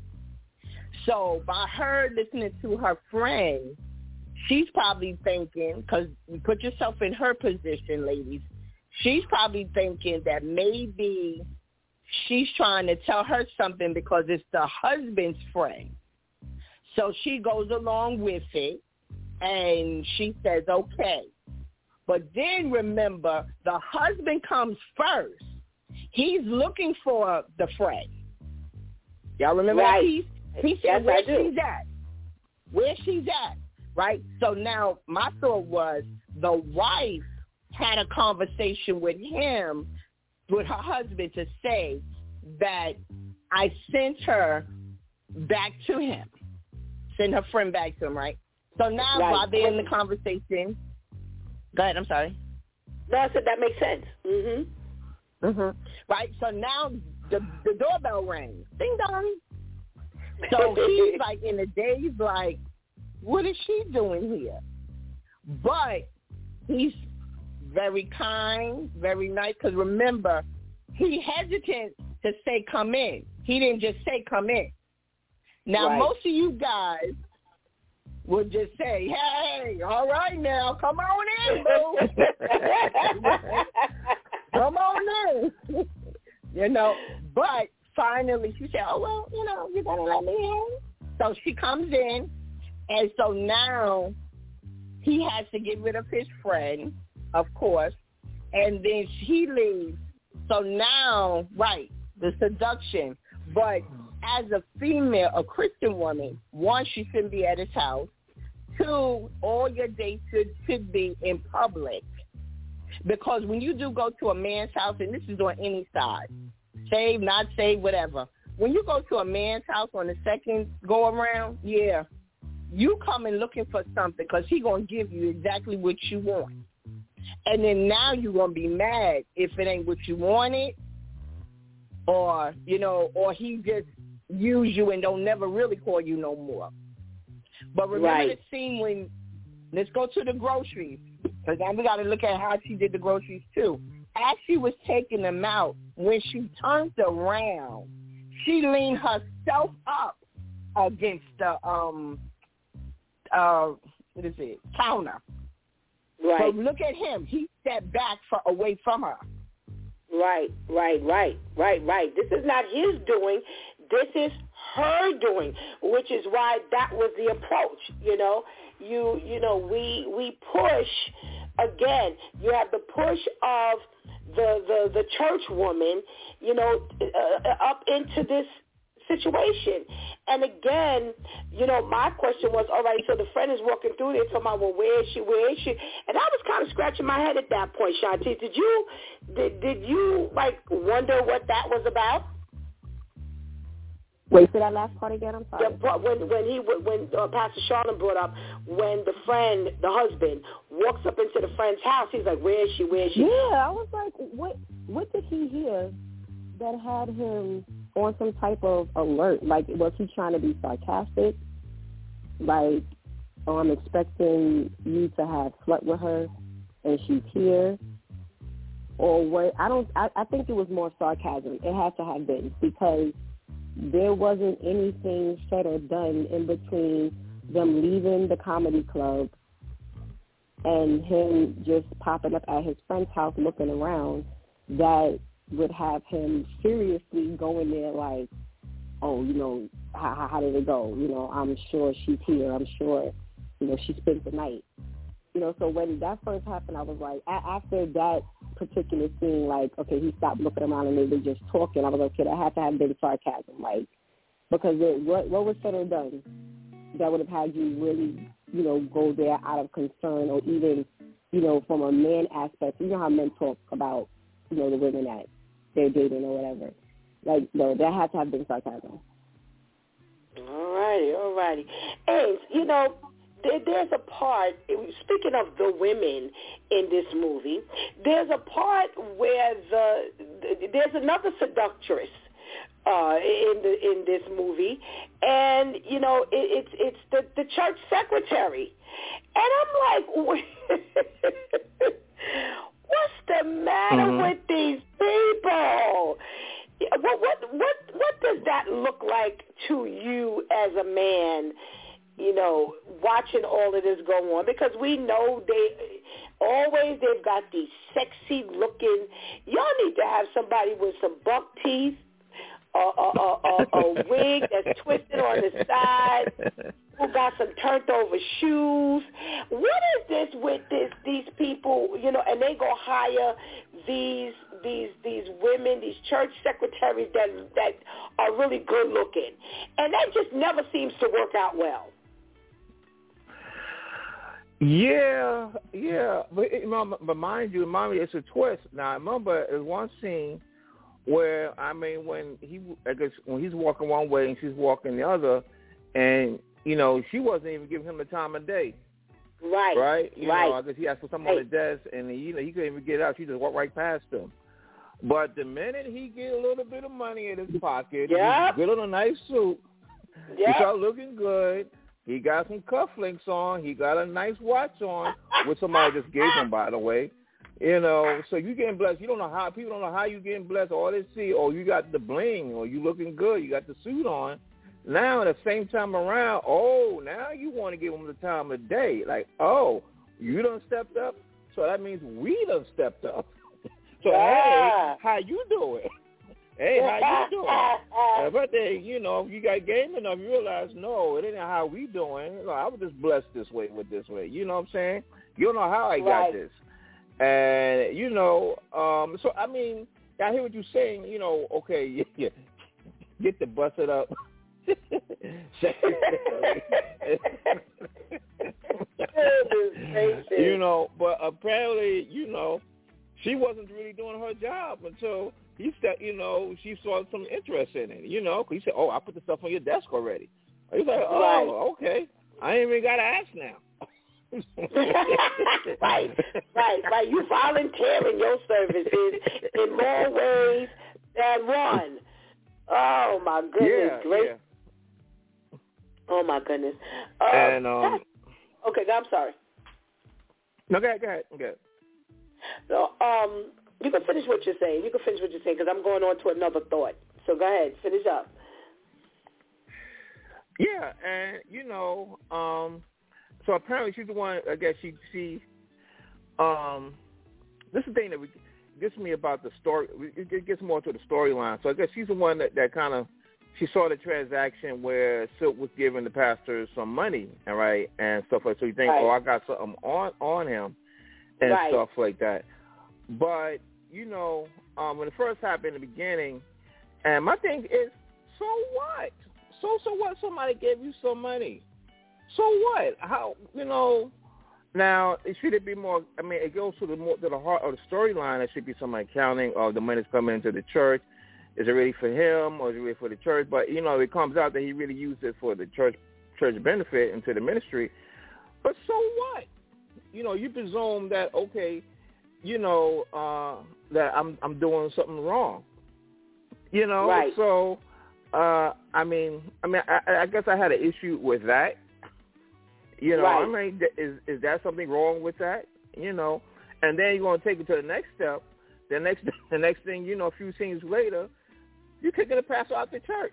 So by her listening to her friend, she's probably thinking, because you put yourself in her position, ladies, she's probably thinking that maybe she's trying to tell her something because it's the husband's friend. So she goes along with it, and she says, okay. But then remember, the husband comes first. He's looking for the friend. Y'all remember right. that piece? He yes, said, where she's do. at. Where she's at, right? So now my thought was the wife had a conversation with him, with her husband, to say that I sent her back to him. Send her friend back to him, right? So now right. while they're in the conversation, go ahead, I'm sorry. No, I said that makes sense. Mhm. Mhm. Right. So now the the doorbell rings. Ding dong. So he's like in a daze, like, what is she doing here? But he's very kind, very nice. Because remember, he hesitant to say come in. He didn't just say come in. Now, right. most of you guys would just say, hey, all right now, come on in, boo. Come on in. You know, but finally she said, oh, well, you know, you're going to let me in? So she comes in, and so now he has to get rid of his friend, of course, and then she leaves. So now, right, the seduction. But as a female, a Christian woman, one, she shouldn't be at his house. Two, all your dates should, should be in public. Because when you do go to a man's house, and this is on any side, save, not save, whatever. When you go to a man's house on the second go around, yeah, you coming looking for something because he going to give you exactly what you want. And then now you're going to be mad if it ain't what you wanted, or, you know, or he just use you and don't never really call you no more. But remember right. the scene when, let's go to the groceries, because now we got to look at how she did the groceries too. As she was taking them out, when she turned around, she leaned herself up against the, um, uh, what is it, counter. Right. So look at him. He stepped back for, away from her. Right, right, right, right, right. This is not his doing. This is her doing, which is why that was the approach. You know, you you know we we push again. You have the push of the the, the church woman, you know, uh, up into this situation. And again, you know, my question was, all right, so the friend is walking through there talking about, well, where is she, where is she? And I was kind of scratching my head at that point, Shanti. Did you, did, did you, like, wonder what that was about? Wait, say that last part again, I'm sorry. The, when when he when uh, Pastor Charlene brought up, when the friend, the husband, walks up into the friend's house, he's like, where is she, where is she? Yeah, I was like, what, what did he hear that had him on some type of alert? Like, was he trying to be sarcastic? Like, oh, I'm expecting you to have slept with her and she's here? Or what? I don't, I, I think it was more sarcasm. It had to have been, because there wasn't anything said or done in between them leaving the comedy club and him just popping up at his friend's house looking around that would have him seriously going there like, oh, you know, how, how did it go? You know, I'm sure she's here. I'm sure, you know, she spent the night. You know, so when that first happened, I was like, a- after that particular scene, like, okay, he stopped looking around and they were just talking. I was like, okay, that had to have been sarcasm, like, because it, what, what was said or done that would have had you really, you know, go there out of concern, or even, you know, from a man aspect. You know how men talk about, you know, the women that they're dating or whatever. Like, no, that had to have been sarcasm. All righty, all righty. And, you know, there, there's a part, speaking of the women in this movie, there's a part where the, the there's another seductress uh, in the in this movie, and, you know, it, it's it's the, the church secretary. And I'm like, what's the matter mm-hmm. with these people? What, what what what does that look like to you as a man, you know, watching all of this go on? Because we know they always, they've got these sexy looking, y'all need to have somebody with some buck teeth, a, a, a, a, a wig that's twisted on the side, who got some turned over shoes. What is this with this these people, you know, and they go hire these these these women, these church secretaries that that are really good looking. And that just never seems to work out well. Yeah, yeah. But, it, but mind you, mind you, it's a twist. Now, I remember there's one scene where, I mean, when he, I guess, when he's walking one way and she's walking the other, and, you know, she wasn't even giving him the time of day. Right. Right? You right. know, I guess he asked for something right. on the desk, and, he, you know, he couldn't even get out. She just walked right past him. But the minute he get a little bit of money in his pocket, yep. he's good on a nice suit, yep. he start looking good, he got some cufflinks on, he got a nice watch on, which somebody just gave him, by the way. You know, so you getting blessed. You don't know how, people don't know how you getting blessed. All they see, oh, you got the bling, or you looking good, you got the suit on. Now, at the same time around, oh, now you want to give them the time of day. Like, oh, you done stepped up, so that means we done stepped up. So, yeah. hey, how you doing? Hey, how you doing? uh, but then, you know, if you got game enough, you realize, no, it ain't how we doing. No, I was just blessed this way with this way. You know what I'm saying? You don't know how I got right. this. And, you know, um, so, I mean, I hear what you're saying, you know, okay, yeah, get the busted up. You know, but apparently, you know, she wasn't really doing her job until he said, you know, she saw some interest in it, you know, because he said, oh, I put the stuff on your desk already. He's like, oh, right. okay. I ain't even got to ask now. right, right, right. You volunteering your services in more ways than one. Oh, my goodness. Yeah, Great. Yeah. Oh, my goodness. Uh, and, um, okay, I'm sorry. No, go ahead, go ahead. Go ahead. So, um, you can finish what you're saying. You can finish what you're saying because I'm going on to another thought. So go ahead, finish up. Yeah, and you know, um, so apparently she's the one. I guess she she. Um, this is the thing that we, gets me about the story. It gets more to the storyline. So I guess she's the one that, that kind of she saw the transaction where Silk was giving the pastor some money, all right, and stuff like. So you think, right. oh, I got something on on him, and right. stuff like that. But, you know, um, when it first happened in the beginning, and my thing is, so what? So, so what? Somebody gave you some money. So what? How, you know, now, it should it be more, I mean, it goes to the more to the heart of the storyline. It should be some accounting of the money's coming into the church. Is it really for him or is it really for the church? But, you know, it comes out that he really used it for the church church benefit into the ministry. But so what? You know, you presume that, okay, you know, uh, that I'm I'm doing something wrong. You know, right. so uh, I mean, I mean, I, I guess I had an issue with that. You know, right. I mean, is is that something wrong with that? You know, and then you're going to take it to the next step. The next the next thing, you know, a few scenes later, you're kicking the pastor out the church.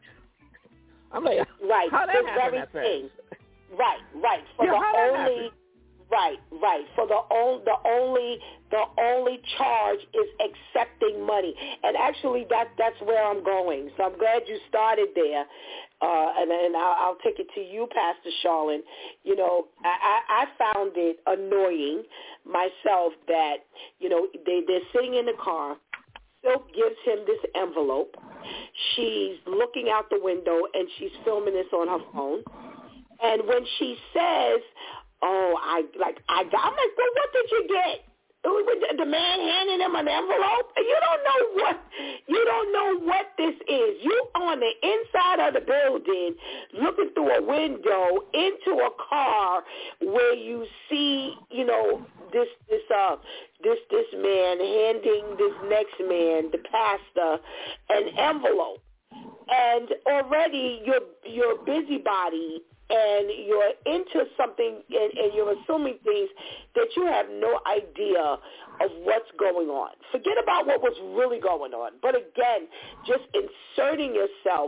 I'm like, right, how that the happened very that fast? thing. Right, right. For yeah, the how that only. happened? Right, right. For the only, the only, the only charge is accepting money, and actually, that that's where I'm going. So I'm glad you started there, uh, and and I'll, I'll take it to you, Pastor Charlene. You know, I, I found it annoying myself that you know they they're sitting in the car. Silk gives him this envelope. She's looking out the window and she's filming this on her phone, and when she says, oh, I like I got. I'm like, well, what did you get? The man handing him an envelope. You don't know what. You don't know what this is. You on the inside of the building, looking through a window into a car where you see, you know, this this uh this this man handing this next man, the pastor, an envelope, and already you're you're a busybody. And you're into something and, and you're assuming things that you have no idea of what's going on. Forget about what was really going on. But again, just inserting yourself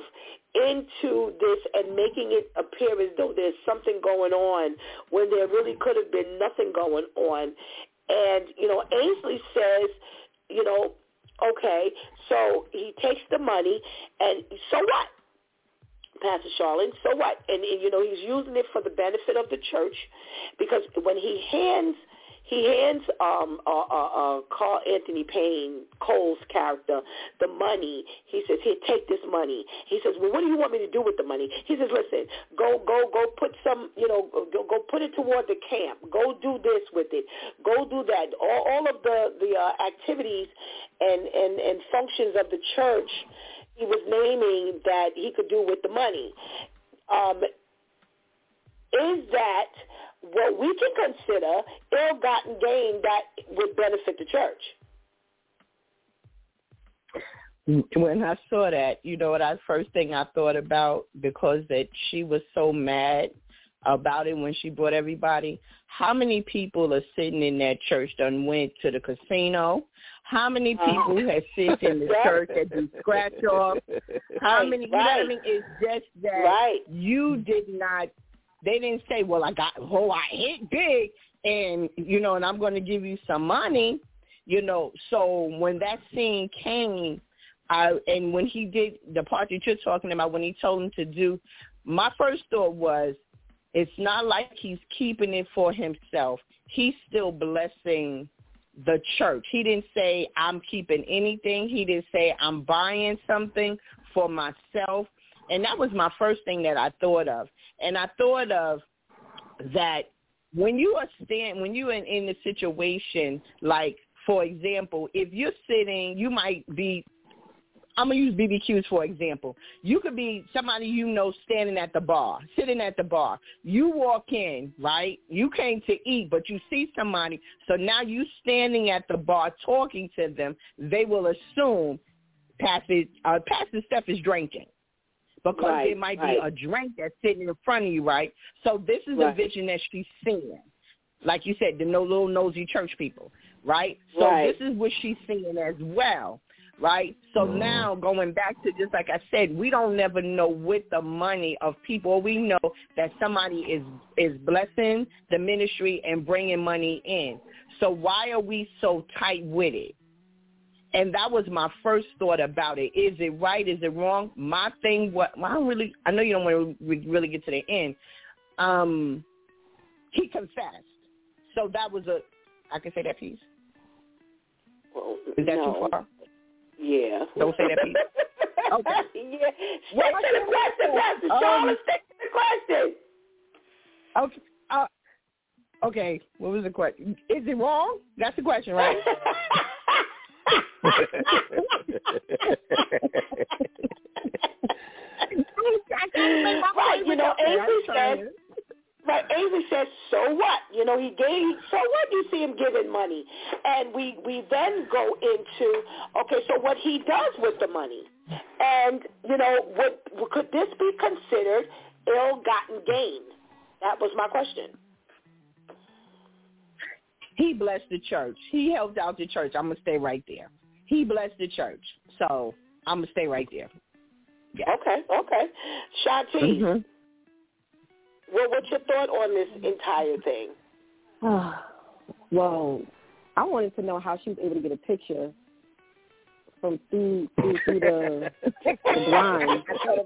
into this and making it appear as though there's something going on when there really could have been nothing going on. And, you know, Ainsley says, you know, okay, so he takes the money and so what? Pastor Charlene, so what? And, and, you know, he's using it for the benefit of the church because when he hands, he hands um, uh, uh, uh, Carl Anthony Payne, Cole's character, the money. He says, here, take this money. He says, well, what do you want me to do with the money? He says, listen, go, go, go put some, you know, go, go put it toward the camp. Go do this with it. Go do that. All, all of the, the uh, activities and, and, and functions of the church he was naming that he could do with the money. Um, is that what we can consider ill-gotten gain that would benefit the church? When I saw that, you know what, I first thing I thought about, because that she was so mad about it when she brought everybody, how many people are sitting in that church done went to the casino? How many people uh, have sit in the church that do scratch off? How right, many, you right. know what I mean? It's just that right. you did not, they didn't say, well, I got, oh, I hit big, and, you know, and I'm going to give you some money, you know. So when that scene came, I, and when he did the part that you're talking about, when he told him to do, my first thought was, it's not like he's keeping it for himself. He's still blessing the church. He didn't say, I'm keeping anything. He didn't say, I'm buying something for myself. And that was my first thing that I thought of. And I thought of that when you are stand, when you're in, in a situation like for example, if you're sitting, you might be, I'm going to use B B Qs for example. You could be somebody you know standing at the bar, sitting at the bar. You walk in, right? You came to eat, but you see somebody. So now you standing at the bar talking to them. They will assume Pastor, uh, Pastor Steph is drinking because right, there might right. be a drink that's sitting in front of you, right? So this is right. a vision that she's seeing. Like you said, the no little nosy church people, right? So right. this is what she's seeing as well. Right? So now going back to just like I said, we don't never know with the money of people. We know that somebody is, is blessing the ministry and bringing money in. So why are we so tight with it? And that was my first thought about it. Is it right? Is it wrong? My thing, what well, I don't really, I know you don't want to really get to the end. Um, he confessed. So that was a, I can say that piece. Well, is that no. too far? Yeah. Don't say that piece. Okay. Yeah. Stick well, to the question, Pastor um, Charlotte. Stick to the question. Okay. Uh, okay. What was the question? Is it wrong? That's the question, right? Right. You know, Avery said. Right, Avery says, so what? You know, he gave, so what? You see him giving money. And we, we then go into, okay, so what he does with the money. And, you know, what, could this be considered ill-gotten gain? That was my question. He blessed the church. He helped out the church. I'm going to stay right there. He blessed the church. So I'm going to stay right there. Yeah. Okay, okay. Shanti. Mm-hmm. Well, what's your thought on this entire thing? Well, I wanted to know how she was able to get a picture from through through, through the, the blind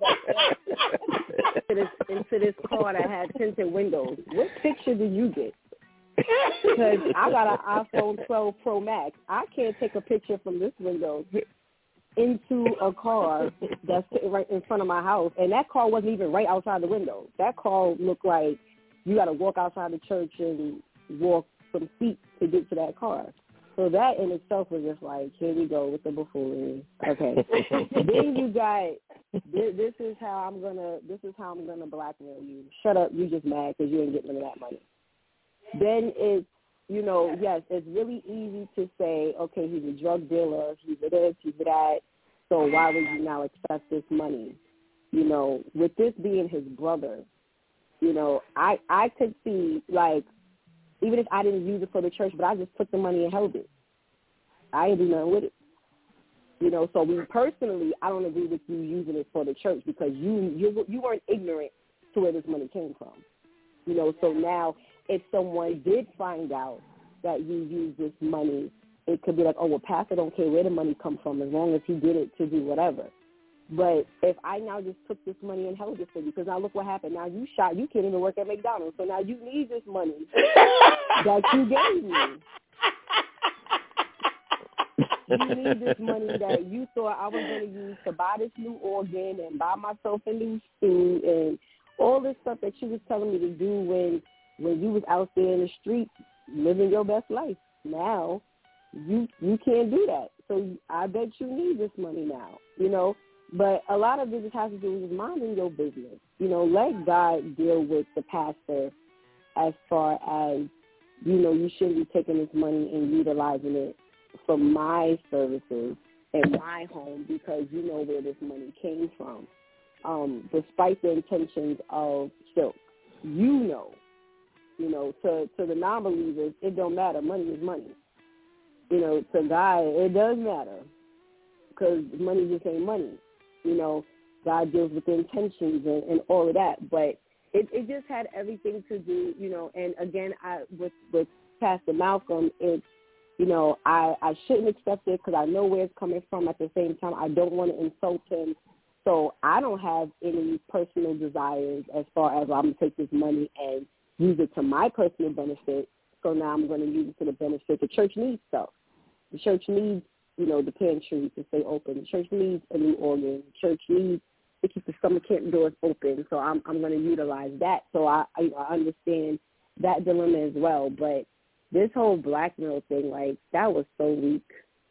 into this, into this car that had tinted windows. What picture did you get? Because I got an iPhone twelve Pro Max. I can't take a picture from this window into a car that's sitting right in front of my house, and that car wasn't even right outside the window. That car looked like you got to walk outside the church and walk some feet to get to that car. So that in itself was just like, here we go with the buffoonery. Okay. Then you got this, this is how I'm gonna this is how I'm gonna blackmail you. Shut up, you just mad because you ain't getting none of that money. Then it's, you know, yes, it's really easy to say, okay, he's a drug dealer, he's a this, he's a that, so why would you now accept this money? You know, with this being his brother, you know, I I could see, like, even if I didn't use it for the church, but I just took the money and held it. I didn't do nothing with it. You know, so we personally, I don't agree with you using it for the church because you you you weren't ignorant to where this money came from. You know, so now if someone did find out that you used this money, it could be like, oh, well, Pastor don't care where the money comes from as long as he did it to do whatever. But if I now just took this money and held it for you, because now look what happened. Now you shot, you can't even work at McDonald's, so now you need this money that you gave me. You need this money that you thought I was going to use to buy this new organ and buy myself a new suit and all this stuff that you was telling me to do when when you was out there in the street living your best life. Now you you can't do that. So I bet you need this money now, you know. But a lot of it just has to do with minding your business. You know, let God deal with the pastor as far as, you know, you shouldn't be taking this money and utilizing it for my services and my home because you know where this money came from. Um, despite the intentions of Silk, you know, you know, to, to the non-believers, it don't matter. Money is money. You know, to God, it does matter because money just ain't money. You know, God deals with the intentions and, and all of that. But it, it just had everything to do, you know, and again, I with, with Pastor Malcolm, it's, you know, I, I shouldn't accept it because I know where it's coming from. At the same time, I don't want to insult him. So I don't have any personal desires as far as well, I'm going to take this money and use it to my personal benefit. So now I'm going to use it to the benefit. The church needs stuff. The church needs, you know, the pantry to stay open. The church needs a new organ. The church needs to keep the summer camp doors open. So I'm I'm going to utilize that. So I, I I understand that dilemma as well. But this whole blackmail thing, like, that was so weak.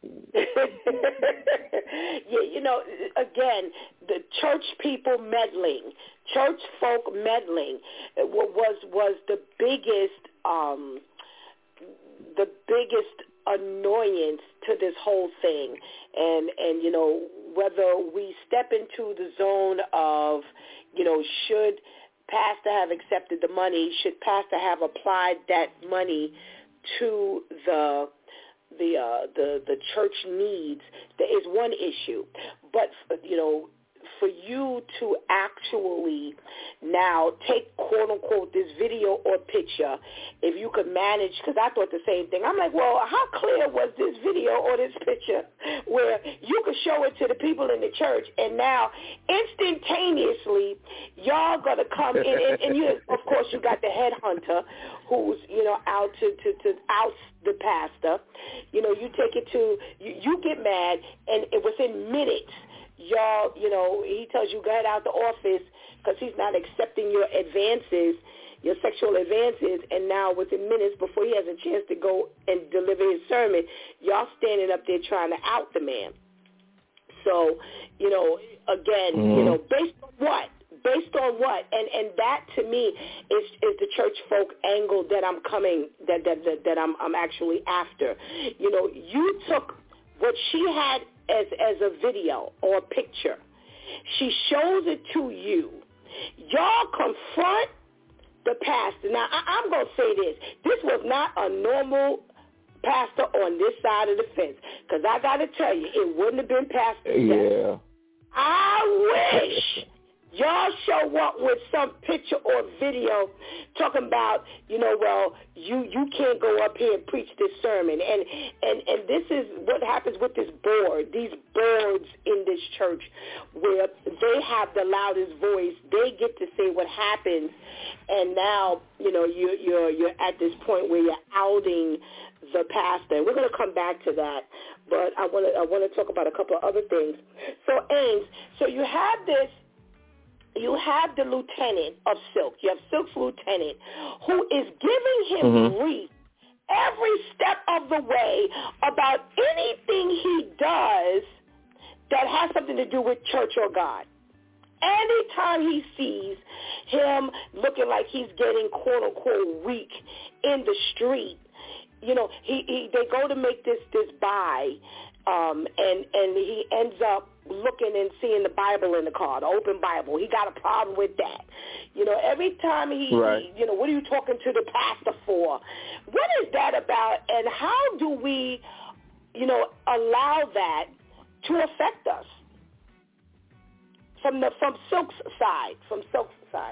Yeah, you know, again, the church people meddling, church folk meddling was was the biggest um, the biggest annoyance to this whole thing. And and you know, whether we step into the zone of, you know, should pastor have accepted the money, should pastor have applied that money to the the uh, the the church needs, there is one issue. But, you know, for you to actually now take, quote-unquote, this video or picture, if you could manage, because I thought the same thing. I'm like, well, how clear was this video or this picture where you could show it to the people in the church, and now instantaneously y'all going to come in, and, and you, of course, you got the headhunter who's, you know, out to, to, to oust the pastor. You know, you take it to, you, you get mad, and it, within minutes, y'all, you know, he tells you, go head out the office because he's not accepting your advances, your sexual advances, and now within minutes before he has a chance to go and deliver his sermon, y'all standing up there trying to out the man. So, you know, again, mm-hmm. you know, based on what? Based on what? And and that to me is is the church folk angle that I'm coming that that that, that I'm I'm actually after. You know, you took what she had as as a video or a picture. She shows it to you. Y'all confront the pastor. Now, I, I'm going to say this. This was not a normal pastor on this side of the fence, because I got to tell you, it wouldn't have been Pastor Yeah. Steph. I wish y'all show up with some picture or video talking about, you know, well, you, you can't go up here and preach this sermon. And, and, and this is what happens with this board, these boards in this church, where they have the loudest voice. They get to say what happens. And now, you know, you, you're, you're at this point where you're outing the pastor. And we're going to come back to that. But I want to I want to talk about a couple of other things. So, Ames, so you have this, you have the lieutenant of Silk. You have Silk's lieutenant who is giving him mm-hmm. grief every step of the way about anything he does that has something to do with church or God. Anytime he sees him looking like he's getting, quote-unquote, weak in the street, you know, he, he they go to make this, this buy, um, and, and he ends up looking and seeing the Bible in the car, the open Bible. He got a problem with that. You know, every time he, right. he, you know, what are you talking to the pastor for? What is that about, and how do we, you know, allow that to affect us from the from Silk's side, from Silk's side?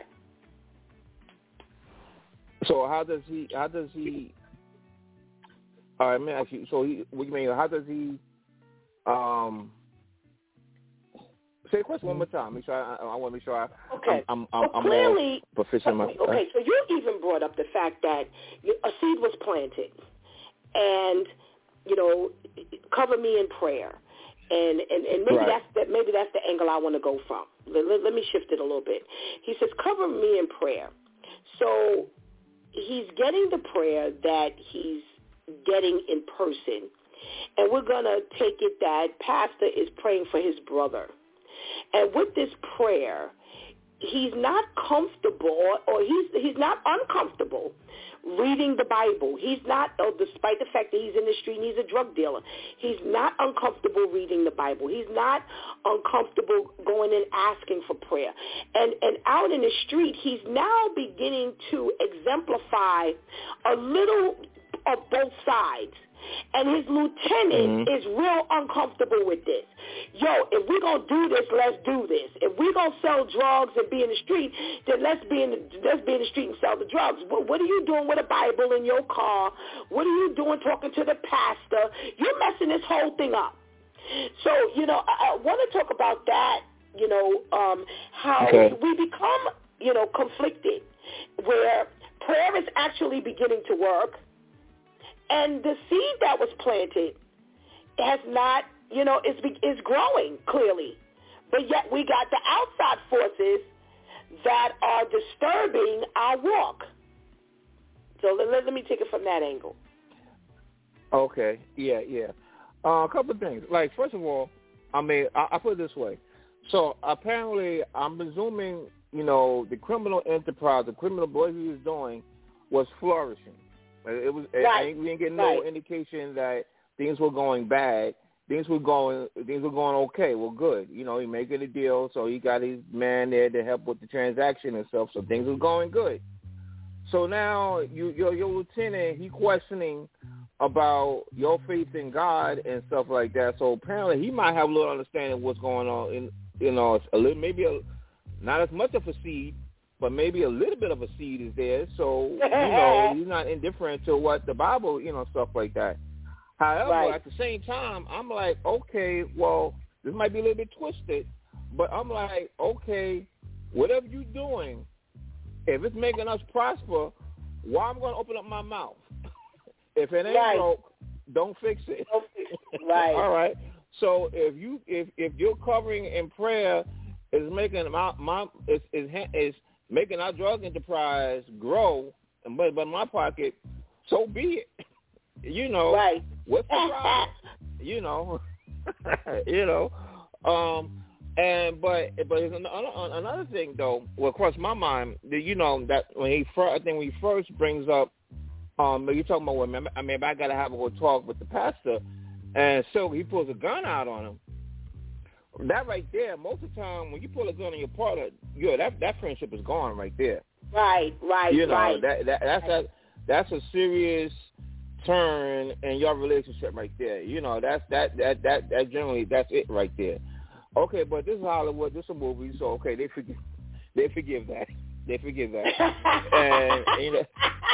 So how does he, how does he, all right, let me ask you, so he, what do you mean, how does he, um, say the question one more time. Make sure I, I want to make sure I, okay. I'm, I'm, I'm, well, clearly, I'm more proficient in my. Okay, so you even brought up the fact that a seed was planted, and you know, cover me in prayer, and and, and maybe right. that's that. Maybe that's the angle I want to go from. Let, let, let me shift it a little bit. He says, "Cover me in prayer." So he's getting the prayer that he's getting in person, and we're gonna take it that pastor is praying for his brother. And with this prayer, he's not comfortable, or he's he's not uncomfortable reading the Bible. He's not, oh, despite the fact that he's in the street and he's a drug dealer, he's not uncomfortable reading the Bible. He's not uncomfortable going and asking for prayer. And and out in the street, he's now beginning to exemplify a little of both sides. And his lieutenant mm-hmm. is real uncomfortable with this. Yo, if we're going to do this, let's do this. If we're going to sell drugs and be in the street, then let's be in the, let's be in the street and sell the drugs. What, what are you doing with a Bible in your car? What are you doing talking to the pastor? You're messing this whole thing up. So, you know, I, I want to talk about that, you know, um, how okay. we become, you know, conflicted, where prayer is actually beginning to work. And the seed that was planted has not, you know, is is growing clearly. But yet we got the outside forces that are disturbing our walk. So let, let me take it from that angle. Okay, yeah, yeah. Uh, a couple of things. Like, first of all, I mean, I, I put it this way. So apparently, I'm presuming, you know, the criminal enterprise, the criminal what he was doing, was flourishing. It was. Right. It, we didn't get right. no indication that things were going bad. Things were going. Things were going okay. Well, good. You know, he making a deal, so he got his man there to help with the transaction and stuff. So things were going good. So now you, your your lieutenant, he questioning about your faith in God and stuff like that. So apparently, he might have a little understanding of what's going on. In you know, a little, maybe a, not as much of a seed, but maybe a little bit of a seed is there. So you know, he's not indifferent to what the Bible, you know, stuff like that. However, right. at the same time, I'm like, okay, well, this might be a little bit twisted, but I'm like, okay, whatever you're doing, if it's making us prosper, why am I going to open up my mouth? If it ain't right. broke, don't fix it. Don't fix it. Right. All right. So if you if if your covering in prayer is making my my is is, is making our drug enterprise grow, but but my pocket, so be it. You know, right. what's the problem? you know, you know, um, and but but there's another, another thing though. What crossed my mind, that, you know, that when he first, I think when he first brings up, um, you're talking about when I mean, I got to have a good talk with the pastor, and so he pulls a gun out on him. That right there, most of the time when you pull a gun on your partner, yeah, that that friendship is gone right there. Right, right, you know, right. that that that's a that's a serious turn in your relationship right there. You know, that's that that that that generally that's it right there. Okay, but this is Hollywood, this is a movie, so okay, they forgive they forgive that. They forgive that. and you know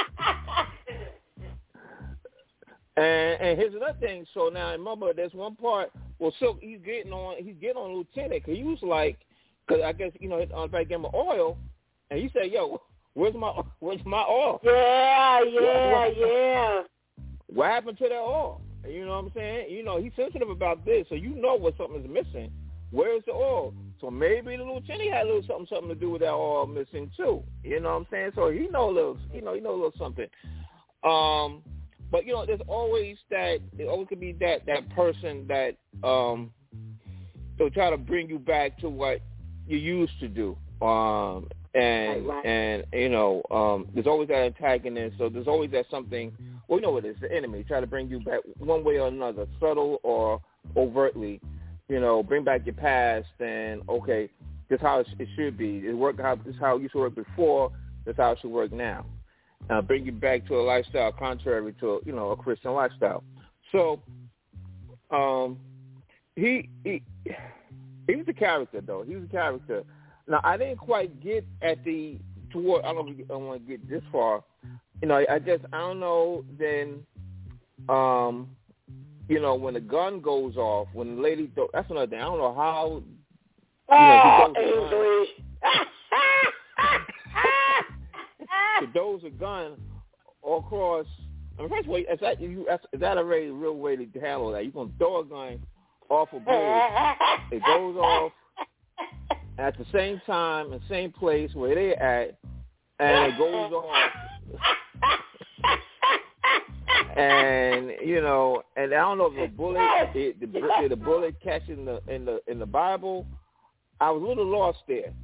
And and here's another thing. So now remember, there's one part. Well, Silk, he's getting on. He's getting on Lieutenant because he was like, because I guess you know, on back in my oil, and he said, "Yo, where's my where's my oil?" Yeah, yeah, what, what, yeah. What happened to that oil? You know what I'm saying? You know, he's sensitive about this, so you know what something is missing. Where's the oil? So maybe the lieutenant had a little something something to do with that oil missing too. You know what I'm saying? So he know a little, you know, he know a little something. Um. But, you know, there's always that, there always could be that, that person that um, they'll try to bring you back to what you used to do. Um, and, right, right. and you know, um, there's always that antagonist. So there's always that something, well, you know what it is, the enemy, try to bring you back one way or another, subtle or overtly, you know, bring back your past and, okay, this is how it should be. It worked how, this is how it used to work before, this is how it should work now. Uh, bring you back to a lifestyle contrary to, you know, a Christian lifestyle. So, um, he he he was a character, though. He was a character. Now, I didn't quite get at the toward. I don't, I don't want to get this far. You know, I just I don't know. Then, um, you know, when the gun goes off, when the lady, that's another thing. I don't know how. Oh, you know, Avery. To doze a gun all across. I mean, first of all, is that, you, is that a really, real way to handle that? You're going to throw a gun off a bridge. It goes off at the same time and same place where they're at, and it goes off. And you know, and I don't know if the bullet, it, the, the, the bullet catch in the in the in the Bible. I was a little lost there.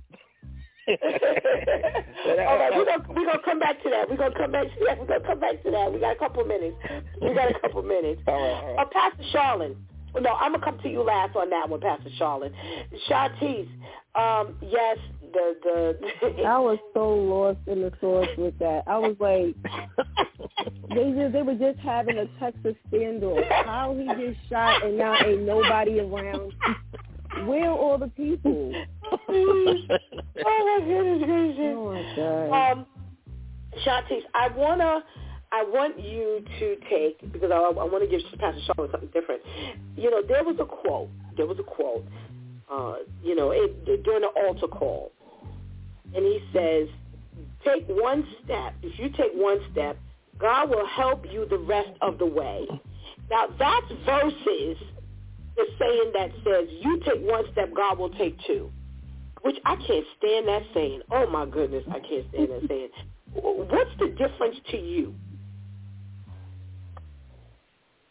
All right, we're gonna we're gonna come back to that. We're gonna come back to that. We're gonna come back to that. We got a couple minutes. We got a couple minutes. All right, all right. Uh, Pastor Charlene. No, I'm gonna come to you last on that one, Pastor Charlene. Shantice, um, yes, the the. I was so lost in the sauce with that. I was like, they just they were just having a Texas standoff. How he just shot and now ain't nobody around. Where are all the people? Oh my goodness gracious! Oh my God. Um, Shantice, I wanna, I want you to take because I, I want to give Pastor Charlene something different. You know, there was a quote. There was a quote. Uh, you know, it, during the altar call, and he says, "Take one step. If you take one step, God will help you the rest of the way." Now that's versus the saying that says, "You take one step, God will take two." Which I can't stand that saying. Oh, my goodness, I can't stand that saying. What's the difference to you?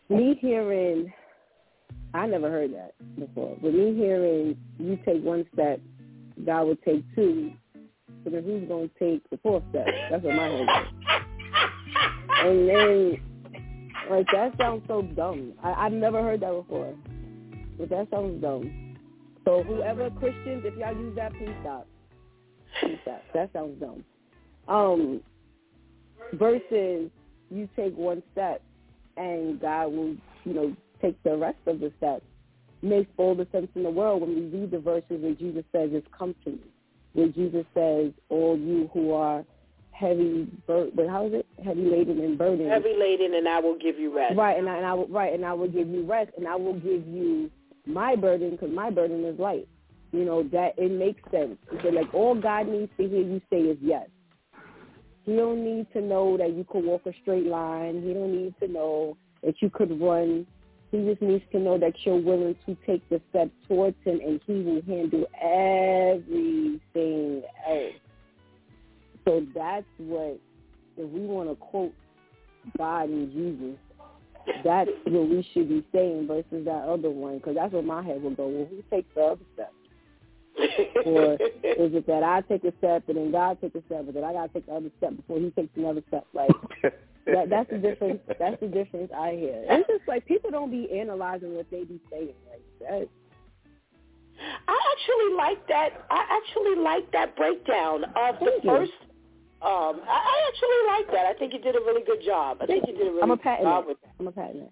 me hearing, I never heard that before, but me hearing you take one step, God will take two, so then who's going to take the fourth step? That's what my head is. And then, like, that sounds so dumb. I, I've never heard that before, but that sounds dumb. So whoever, Christians, if y'all use that, please stop. Please stop. That sounds dumb. Um, versus you take one step and God will, you know, take the rest of the steps. Makes all the sense in the world when we read the verses where Jesus says, "It's come to me." Where Jesus says, "All you who are heavy, bur- but how is it? Heavy laden and burdened. Heavy laden, and I will give you rest." Right, and I, and I will, right, and I will give you rest, and I will give you my burden because my burden is light. You know that it makes sense. So like all God needs to hear you say is yes. He don't need to know that you could walk a straight line. He don't need to know that you could run. He just needs to know that you're willing to take the step towards him, and he will handle everything else. So that's what, if we want to quote God and Jesus, that's what we should be saying versus that other one, because that's where my head will go. Well, who takes the other step? Or is it that I take a step and then God takes a step, but then I got to take the other step before he takes another step? Like, that, that's the difference. That's the difference I hear. It's just like people don't be analyzing what they be saying. Like that. I actually like that. I actually like that breakdown of Thank the you. first. Um, I, I actually like that. I think you did a really good job. I think you did a really I'm a good job patent with that. I'm a patent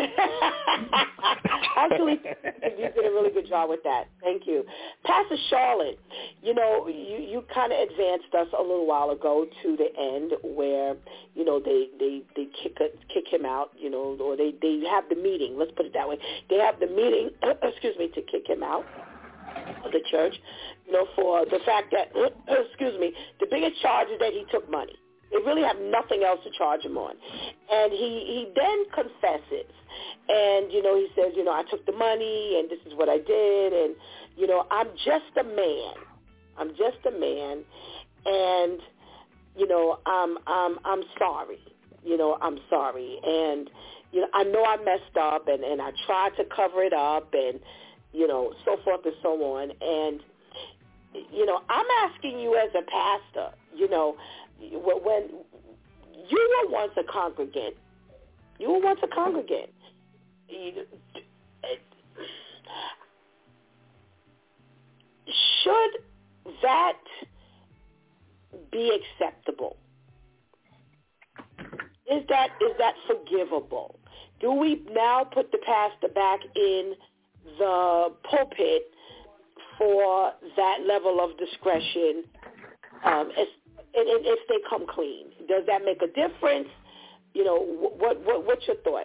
Actually, you did a really good job with that. Thank you. Pastor Charlotte, you know, you, you kind of advanced us a little while ago to the end where, you know, they, they, they kick kick him out, you know, or they, they have the meeting. Let's put it that way. They have the meeting, excuse me, to kick him out of the church, you know, for the fact that, excuse me, the biggest charge is that he took money. They really have nothing else to charge him on. And he, he then confesses. And, you know, he says, you know, I took the money and this is what I did. And, you know, I'm just a man. I'm just a man. And, you know, I'm, I'm, I'm sorry. You know, I'm sorry. And, you know, I know I messed up and, and I tried to cover it up and, you know, so forth and so on. And, you know, I'm asking you as a pastor, you know, when you were once a congregant, you were once a congregant. Should that be acceptable? Is that is that forgivable? Do we now put the pastor back in the pulpit for that level of discretion? Um, as, And, and if they come clean, does that make a difference? You know, what what what's your thought?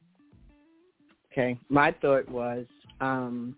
Okay, my thought was um,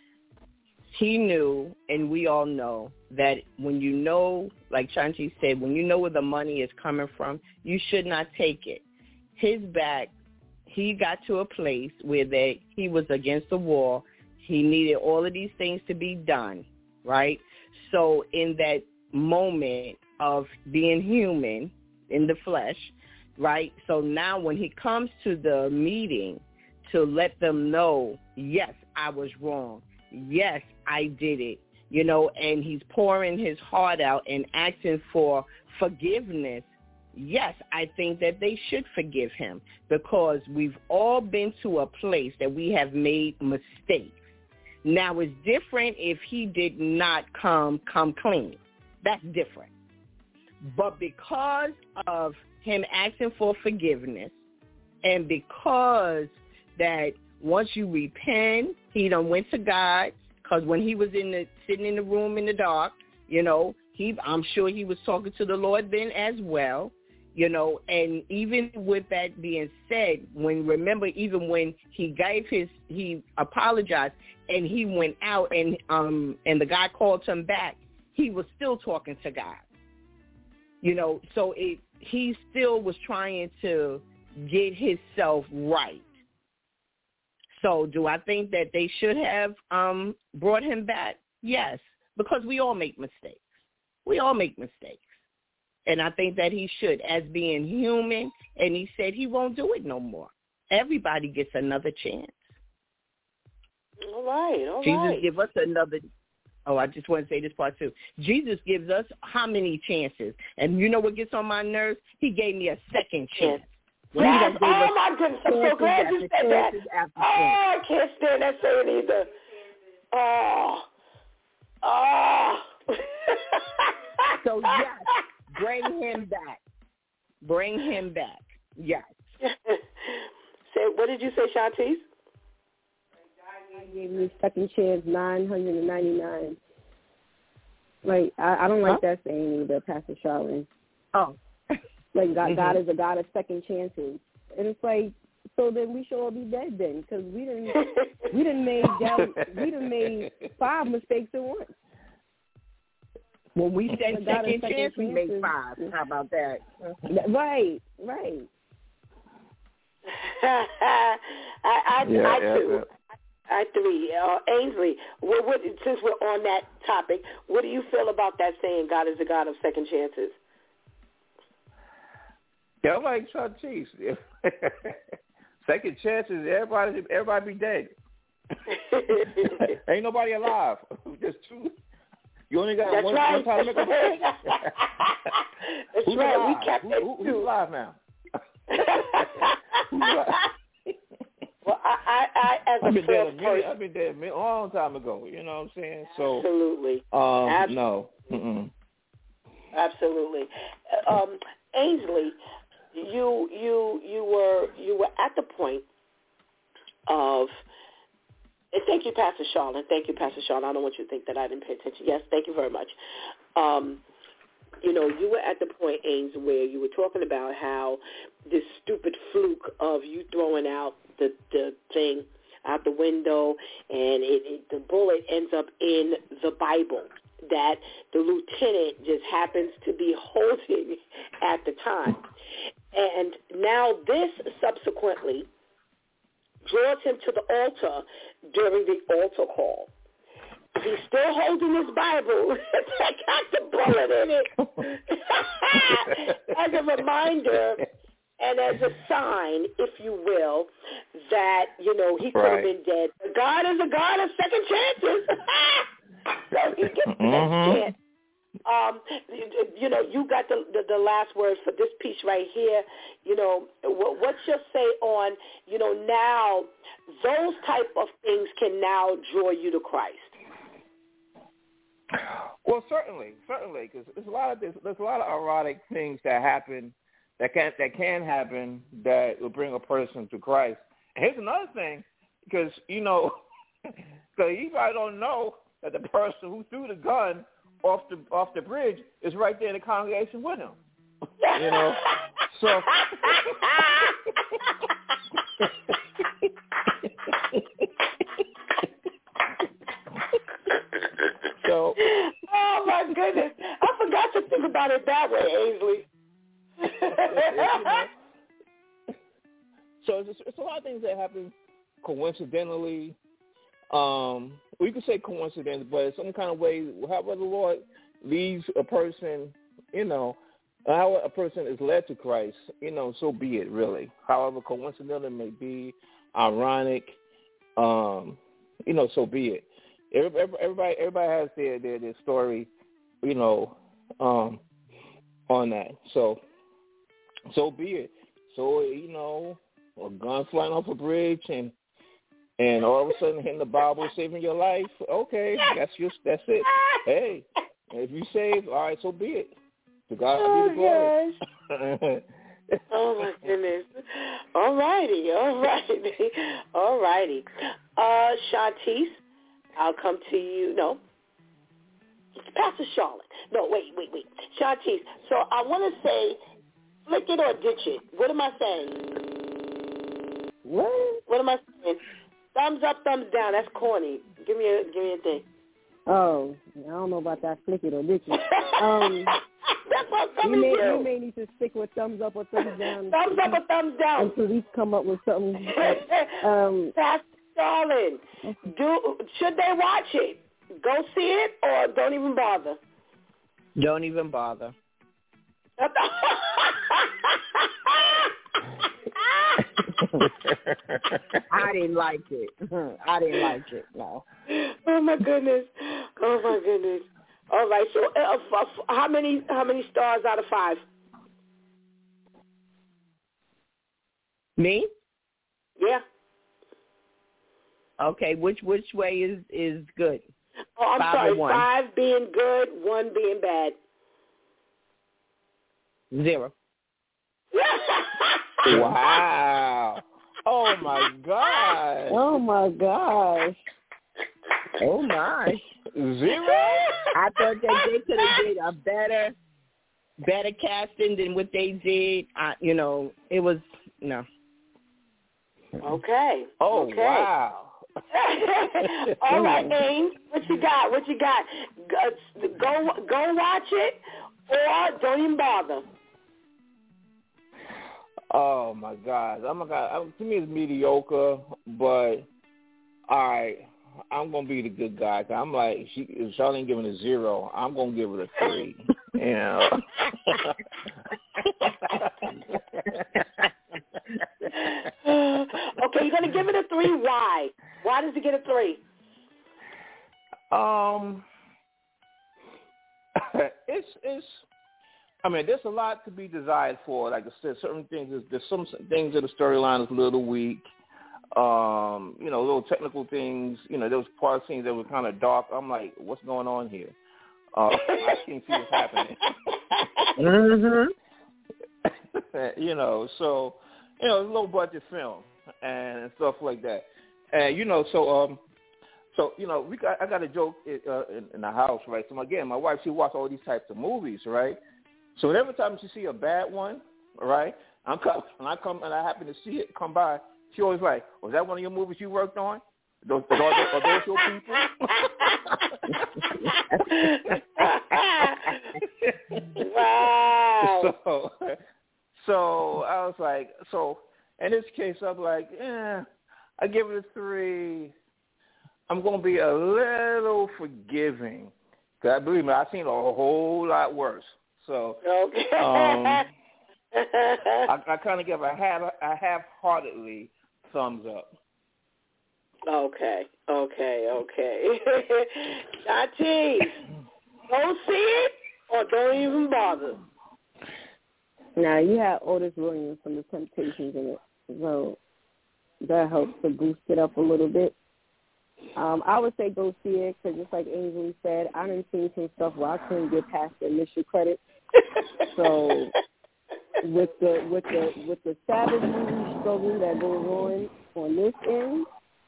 he knew, and we all know, that when you know, like Shanti said, when you know where the money is coming from, you should not take it. His back, he got to a place where they, he was against the wall. He needed all of these things to be done, right? So in that moment of being human in the flesh, right? So now when he comes to the meeting to let them know, yes, I was wrong. Yes, I did it, you know, and he's pouring his heart out and asking for forgiveness. Yes, I think that they should forgive him because we've all been to a place that we have made mistakes. Now, it's different if he did not come come clean. That's different. But because of him asking for forgiveness and because that once you repent, he done went to God, because when he was in the sitting in the room in the dark, you know, he I'm sure he was talking to the Lord then as well, you know, and even with that being said, when remember even when he gave his he apologized and he went out and um and the guy called him back, he was still talking to God. You know, so it, he still was trying to get himself right. So do I think that they should have um, brought him back? Yes, because we all make mistakes. We all make mistakes. And I think that he should, as being human, and he said he won't do it no more. Everybody gets another chance. All right, all Jesus right. give us another. Oh, I just want to say this part too. Jesus gives us how many chances? And you know what gets on my nerves? He gave me a second chance. Yes. Yes. Oh, my goodness. I'm so glad you said that. Oh, I can't stand that saying either. Oh. Oh. So, yes, bring him back. Bring him back. Yes. Say, what did you say, Shantice? I gave me second chance nine hundred ninety-nine. Like, I, I don't like huh? that saying either, Pastor Charlene. Oh. Like, God, mm-hmm. God is a God of second chances. And it's like, so then we should all be dead then, because we didn't, we didn't make we didn't made five mistakes at once. When we say second, second chance, we make five. How about that? Right, right. I, I, yeah, I yeah, too. yeah. I three. Uh, Ainsley, what, what, since we're on that topic, what do you feel about that saying, God is a God of second chances? Yeah, I'm like Shantice. Second chances, everybody, everybody be dead. Ain't nobody alive. Just two. You only got That's one, right. one time to make a mistake. That's who's right. Alive? We kept who, it who, too. Who's alive now? Who's alive? Well, I, I, I as I've a been dead a person, minute, I've been dead a long time ago. You know what I'm saying? So absolutely. Um, absolutely. no. Mm-mm. Absolutely. Um, Ainsley, you you you were you were at the point of. And thank you, Pastor Charlotte. Thank you, Pastor Charlotte. I don't want you to think that I didn't pay attention. Yes, thank you very much. Um, you know, you were at the point, Ames, where you were talking about how this stupid fluke of you throwing out the, the thing out the window and it, it, the bullet ends up in the Bible that the lieutenant just happens to be holding at the time. And now this subsequently draws him to the altar during the altar call. He's still holding his Bible that got the bullet in it as a reminder and as a sign, if you will, that, you know, he could have right. been dead. God is a God of second chances. So he gets the mm-hmm. next chance. Um, you know, you got the, the the last word for this piece right here. You know, what, what's your say on, you know, now those type of things can now draw you to Christ? Well, certainly, certainly, because there's a lot of there's, there's a lot of erotic things that happen that can that can happen that will bring a person to Christ. And here's another thing, because you know, because you probably don't know that the person who threw the gun off the off the bridge is right there in the congregation with him. You know, so. so. Oh my goodness! I forgot to think about it that way, Ainsley. you know, so it's, it's a lot of things that happen coincidentally. Um, we could say coincidence, but in some kind of way, however the Lord leads a person, you know, how a person is led to Christ, you know, so be it, really. However coincidental it may be, ironic, um, you know, so be it. Everybody, everybody has their, their, their story, you know, um, on that. So, so be it. So, you know, a gun flying off a bridge and and all of a sudden hitting the Bible, saving your life. Okay, that's just that's it. Hey, if you save, all right, so be it. To God oh, be the glory. Oh my goodness. All righty, all righty, all righty. Uh, Shantice, I'll come to you. No, it's Pastor Charlotte. No, wait, wait, wait. Shantice. So I want to say, flick it or ditch it. What am I saying? What? What am I saying? Thumbs up, thumbs down. That's corny. Give me a, give me a thing. Oh, I don't know about that flick it or ditch it. Um, That's what you coming may, to. you may need to stick with thumbs up or thumbs down. Thumbs up or thumbs down. Until we come up with something. That, um, Pastor Charlene, do should they watch it? Go see it or don't even bother? Don't even bother. I didn't like it. I didn't like it. No. Oh my goodness. Oh my goodness. All right. So, uh, f- f- how many how many stars out of five? Me? Yeah. Okay. Which which way is is good? Oh, I'm five sorry. One. Five being good, one being bad. Zero. Wow. Oh, my God. Oh, my gosh. Oh, my. Zero? I thought that they could have did a better, better casting than what they did. I, you know, it was, no. Okay. Oh, okay. wow. All right, Ames, what you got? What you got? Go, go, go watch it, or don't even bother. Oh my God! I'm gonna. To me, it's mediocre, but all right. I'm gonna be the good guy. Cause I'm like, she, if Charlene giving a zero, I'm gonna give it a three. You know. Okay, you're gonna give it a three. Why? Why does it get a three? Um, it's it's. I mean, there's a lot to be desired for. Like I said, certain things. There's, there's some things in the storyline is a little weak. Um, you know, little technical things. You know, there was part of scenes that were kind of dark. I'm like, what's going on here? Uh, I can't see what's happening. Mm-hmm. You know, so you know, it's a low budget film and stuff like that. And you know, so um, so you know, we got I got a joke uh, in, in the house, right? So again, my wife, she watches all these types of movies, right? So every time she see a bad one, right, I'm come and I come and I happen to see it come by, she always like, was that one of your movies you worked on? Those, are, those, are those your people? Wow. So, so I was like, so in this case, I'm like, eh, I give it a three. I'm going to be a little forgiving. Because believe me, I've seen a whole lot worse. So Okay. um, I, I kind of give a half, a half-heartedly thumbs up. Okay, okay, okay. Tati, don't see it or don't even bother. Now, you had Otis Williams from the Temptations in it, so that helps to boost it up a little bit. Um, I would say go see it because just like Ainsley said, I done seen some stuff where I couldn't get past the initial credits. So with the with the with the Savage movie struggle that goes on on this end,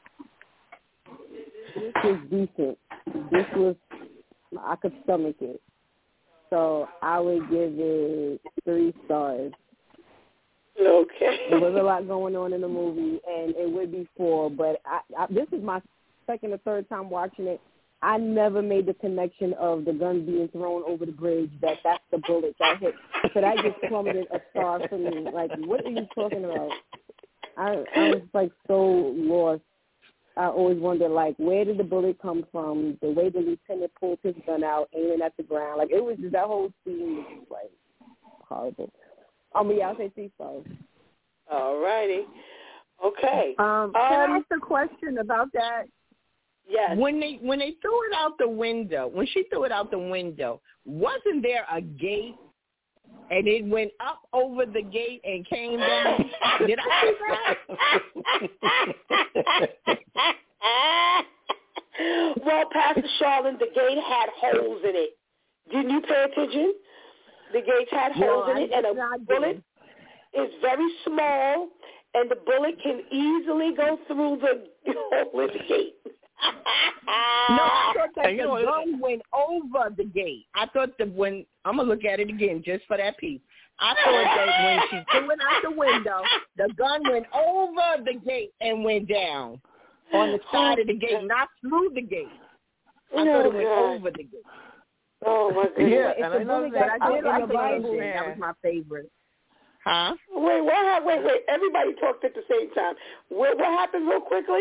this was decent. This was I could stomach it. So I would give it three stars. Okay. There was a lot going on in the movie, and it would be four. But I, I, this is my second or third time watching it. I never made the connection of the gun being thrown over the bridge, that that's the bullet that hit. So that just plummeted a star for me. Like, what are you talking about? I, I was, like, so lost. I always wondered, like, where did the bullet come from? The way the lieutenant pulled his gun out, aiming at the ground. Like, it was just, that whole scene was just, like, horrible. Um, but yeah, I'll say three stars. All righty. Okay. Um, can Um, I ask a question about that? Yes. When they when they threw it out the window, when she threw it out the window, wasn't there a gate and it went up over the gate and came down? Did I see that? Well, Pastor Charlene, the gate had holes in it. Didn't you pay attention? The gate had holes Well, in it, and a bullet is very small, and the bullet can easily go through the hole in the gate. No, I thought that And you the know, gun went over the gate. I thought that when I'm gonna look at it again just for that piece. I thought that when she threw it out the window, the gun went over the gate and went down on the side of the gate, not through the gate. I Oh, thought it went God. over the gate. Oh my goodness! Yeah, If and the I know bullet that- got But I caught did in like the the Bible, ending. That was my favorite. Huh? Wait, what? hap- Wait, wait! Everybody talked at the same time. What, what happened, real quickly?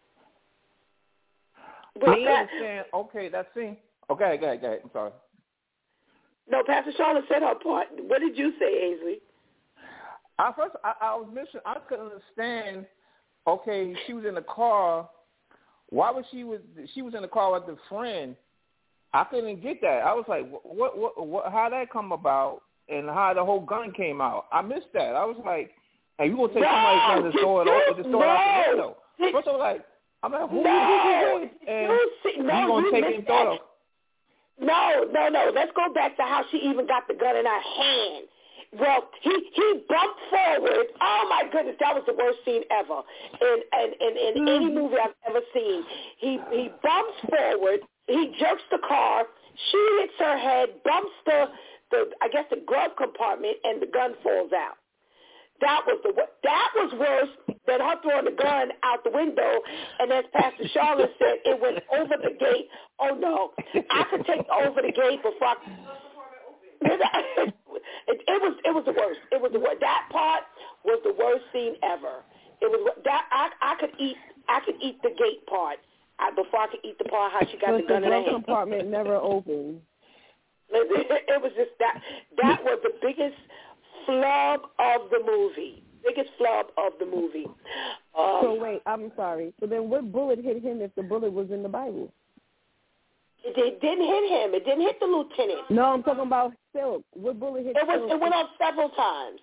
But Me that, understand. Okay, that scene. Okay, go ahead, go ahead. I'm sorry. no, Pastor Charlotte said her part. What did you say, Ainsley? I first I, I was missing. I couldn't understand. Okay, she was in the car. Why was she was she was in the car with the friend? I couldn't get that. I was like, what, what, what, how that come about, and how the whole gun came out? I missed that. I was like, hey, you gonna take no, somebody's gun to throw it out, to throw no. it out the window? First, I was like, I'm like, who no. is this? And you, see, no, you gonna you take it and throw it? No, no, no. Let's go back to how she even got the gun in her hand. Well, he he bumped forward. Oh my goodness, that was the worst scene ever in in in, in mm. any movie I've ever seen. He he bumps forward. He jerks the car. She hits her head, bumps the the I guess the glove compartment, and the gun falls out. That was the that was worse than her throwing the gun out the window. And as Pastor Charlotte said, it went over the gate. Oh no, I could take over the gate before. I, it, it was it was the worst. It was the worst. That part was the worst scene ever. It was that I I could eat I could eat the gate part I, before I could eat the part how she got but the gun the in her hand. compartment never opened. It, it was just that that was the biggest flub of the movie. Biggest flub of the movie. Um, so wait, I'm sorry. So then, what bullet hit him if the bullet was in the Bible? It, it didn't hit him. It didn't hit the lieutenant. No, I'm talking about Silk. What bullet hit it was, Silk? It went off several times.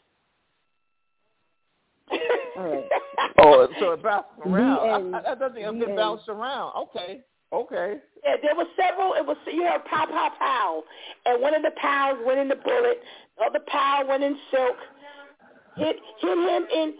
All right. Oh, so it bounced around. I, I, I don't think it bounced around. Okay. Okay. Yeah, there were several. It was, you heard pow, pow, pow. And one of the pows went in the bullet. The other pow went in Silk. Hit, hit him in...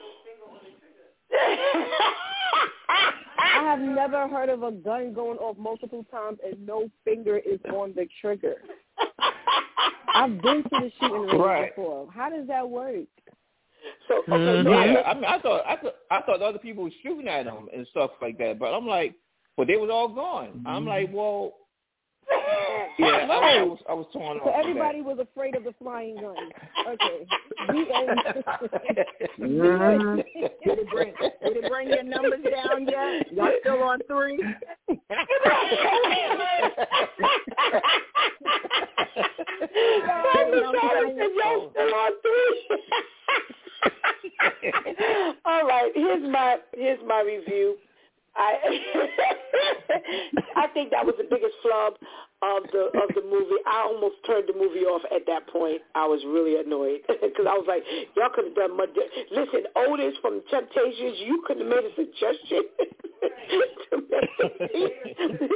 I have never heard of a gun going off multiple times and no finger is on the trigger. I've been to the shooting range right. before. How does that work? So, okay, mm-hmm. yeah, I mean, I thought I thought I thought other people were shooting at them and stuff like that, but I'm like, well, they was all gone. Mm-hmm. I'm like, well, yeah, I was I was torn off. So everybody was afraid of the flying gun. Okay. mm-hmm. Did it bring Did it bring your numbers down yet? Y'all still on three? Y'all still on three. All right, here's my here's my review. I I think that was the biggest flub of the of the movie. I almost turned the movie off at that point. I was really annoyed because I was like, y'all could have done much. Listen, Otis from Temptations, you could have made a suggestion to make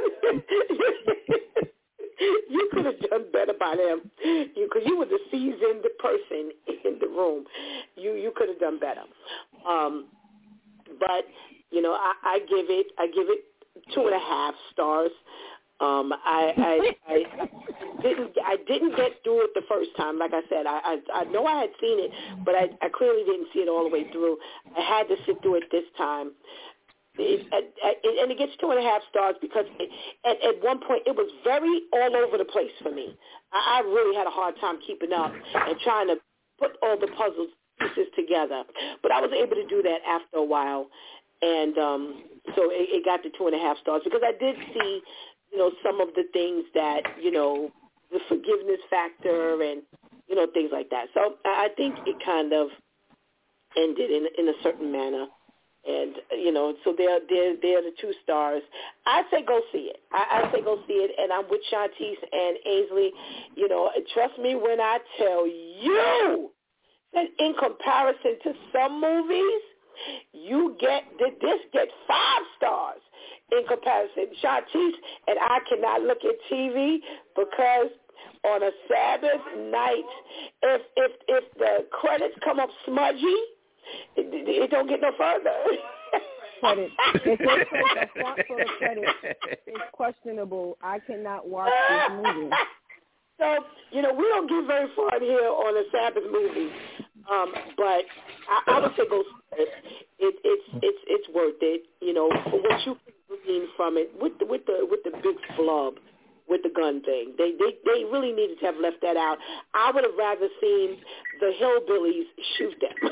you could have done better by them, because you, you were the seasoned person in the room. You you could have done better. Um, but you know, I, I give it I give it two and a half stars. Um, I, I, I didn't I didn't get through it the first time. Like I said, I, I, I know I had seen it, but I, I clearly didn't see it all the way through. I had to sit through it this time. It, it, and it gets two and a half stars because it, at, at one point it was very all over the place for me. I, I really had a hard time keeping up and trying to put all the puzzle pieces together. But I was able to do that after a while, and um, so it, it got to two and a half stars because I did see, you know, some of the things that, you know, the forgiveness factor and, you know, things like that. So I think it kind of ended in in a certain manner. And, you know, so they're, they're, they're the two stars. I say go see it. I, I say go see it, and I'm with Shantice and Ainsley. You know, trust me when I tell you that in comparison to some movies, you get, this get five stars in comparison. Shantice and I cannot look at T V because on a Sabbath night, if if if the credits come up smudgy, It, it don't get no further. Credit. If they put a font for the credit, it's questionable. I cannot watch this movie. So, you know, we don't get very far here on a Sabbath movie. Um, but I, I would say go see it. it. It's it's it's worth it. You know, for what you can glean from it with the with the with the big flub. With the gun thing. They, they they really needed to have left that out. I would have rather seen the hillbillies shoot them.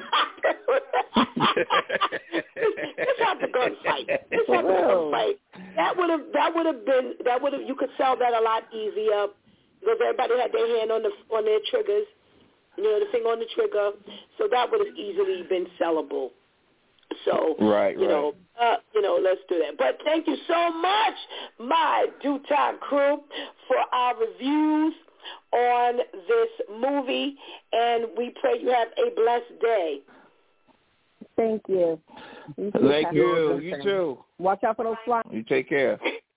Let's have the gunfight. Let's have the gunfight. That would have that would have been that would have you could sell that a lot easier because everybody had their hand on the on their triggers. you know, the finger on the trigger. So that would have easily been sellable. So, right, you right. know, uh, you know, let's do that. But thank you so much, my Due Time crew, for our reviews on this movie, and we pray you have a blessed day. Thank you. you too, Thank you. You too. Watch out for those flies. You take care.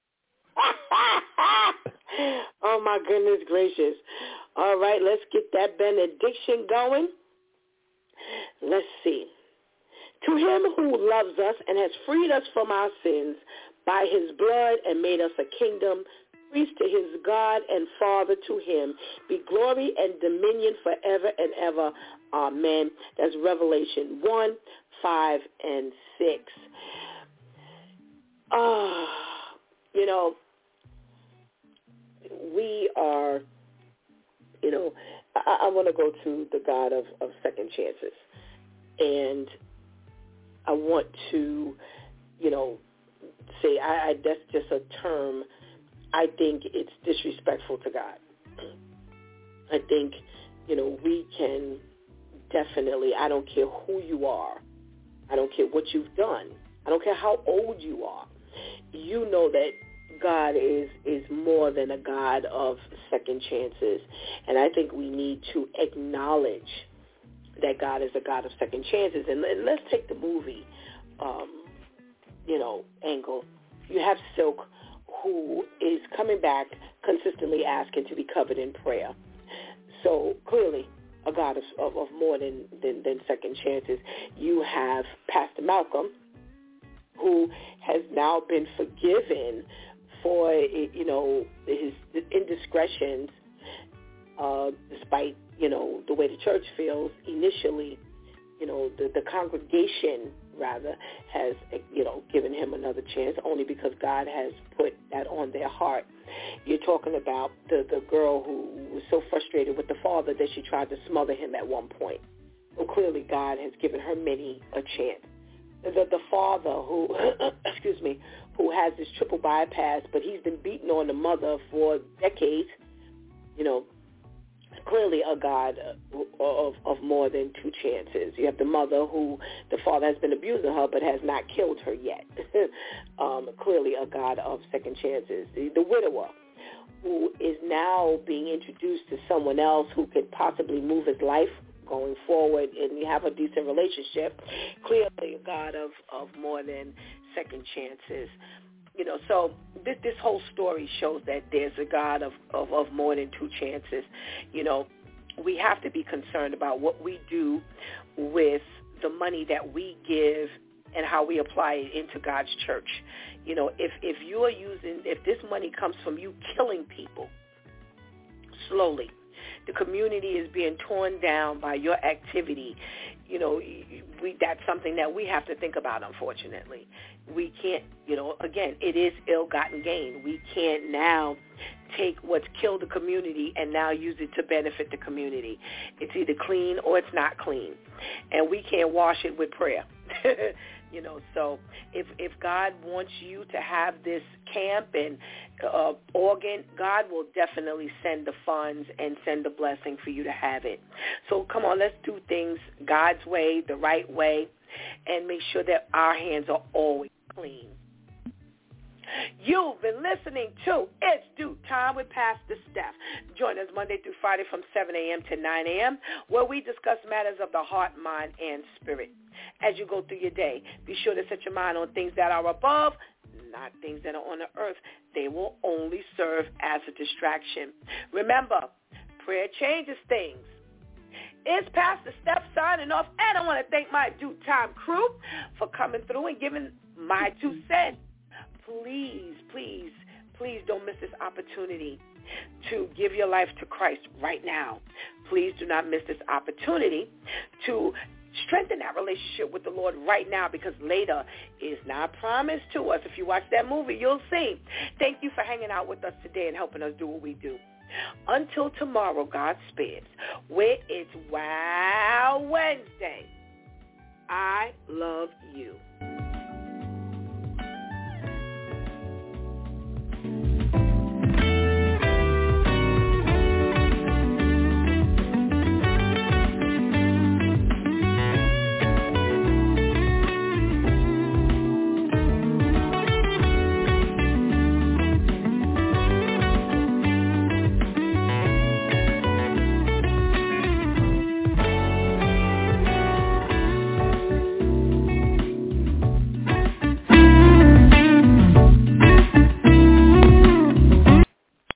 Oh, my goodness gracious. All right, let's get that benediction going. Let's see. To him who loves us and has freed us from our sins by his blood and made us a kingdom, priest to his God and Father, to him be glory and dominion forever and ever. Amen. That's Revelation one, five, and six. Ah, uh, you know, we are, you know, I, I want to go to the God of, of second chances. And I want to, you know, say I, I that's just a term. I think it's disrespectful to God. I think, you know, we can definitely, I don't care who you are. I don't care what you've done. I don't care how old you are. You know that God is, is more than a God of second chances. And I think we need to acknowledge that God is a God of second chances. And, and let's take the movie, um, you know, angle. You have Silk, who is coming back consistently asking to be covered in prayer. So clearly a God of, of, of more than, than, than second chances. You have Pastor Malcolm, who has now been forgiven for, you know, his indiscretions, uh, despite, you know, the way the church feels initially. You know, the, the congregation, rather, has, you know, given him another chance only because God has put that on their heart. You're talking about the, the girl who was so frustrated with the father that she tried to smother him at one point. So clearly God has given her many a chance. The, the father who, excuse me, who has this triple bypass, but he's been beating on the mother for decades, you know, clearly a God of, of more than two chances. You have the mother who the father has been abusing her but has not killed her yet. um, clearly a God of second chances. The, the widower who is now being introduced to someone else who could possibly move his life going forward and you have a decent relationship. Clearly a God of, of more than second chances. You know, so this this whole story shows that there's a God of, of, of more than two chances. You know, we have to be concerned about what we do with the money that we give and how we apply it into God's church. You know, if, if you are using, if this money comes from you killing people slowly, the community is being torn down by your activity, you know, we, that's something that we have to think about, unfortunately. We can't, you know, again, it is ill-gotten gain. We can't now take what's killed the community and now use it to benefit the community. It's either clean or it's not clean. And we can't wash it with prayer. You know, so if if God wants you to have this camp and uh, organ, God will definitely send the funds and send the blessing for you to have it. So come on, let's do things God's way, the right way, and make sure that our hands are always clean. You've been listening to It's Due Time with Pastor Steph. Join us Monday through Friday from seven a.m. to nine a.m. where we discuss matters of the heart, mind, and spirit. As you go through your day, be sure to set your mind on things that are above, not things that are on the earth. They will only serve as a distraction. Remember, prayer changes things. It's Pastor Steph signing off, and I want to thank my Due Time crew for coming through and giving my two cents. Please, please, please don't miss this opportunity to give your life to Christ right now. Please do not miss this opportunity to strengthen that relationship with the Lord right now, because later is not promised to us. If you watch that movie, you'll see. Thank you for hanging out with us today and helping us do what we do. Until tomorrow, God spares, where it's Wow Wednesday. I love you.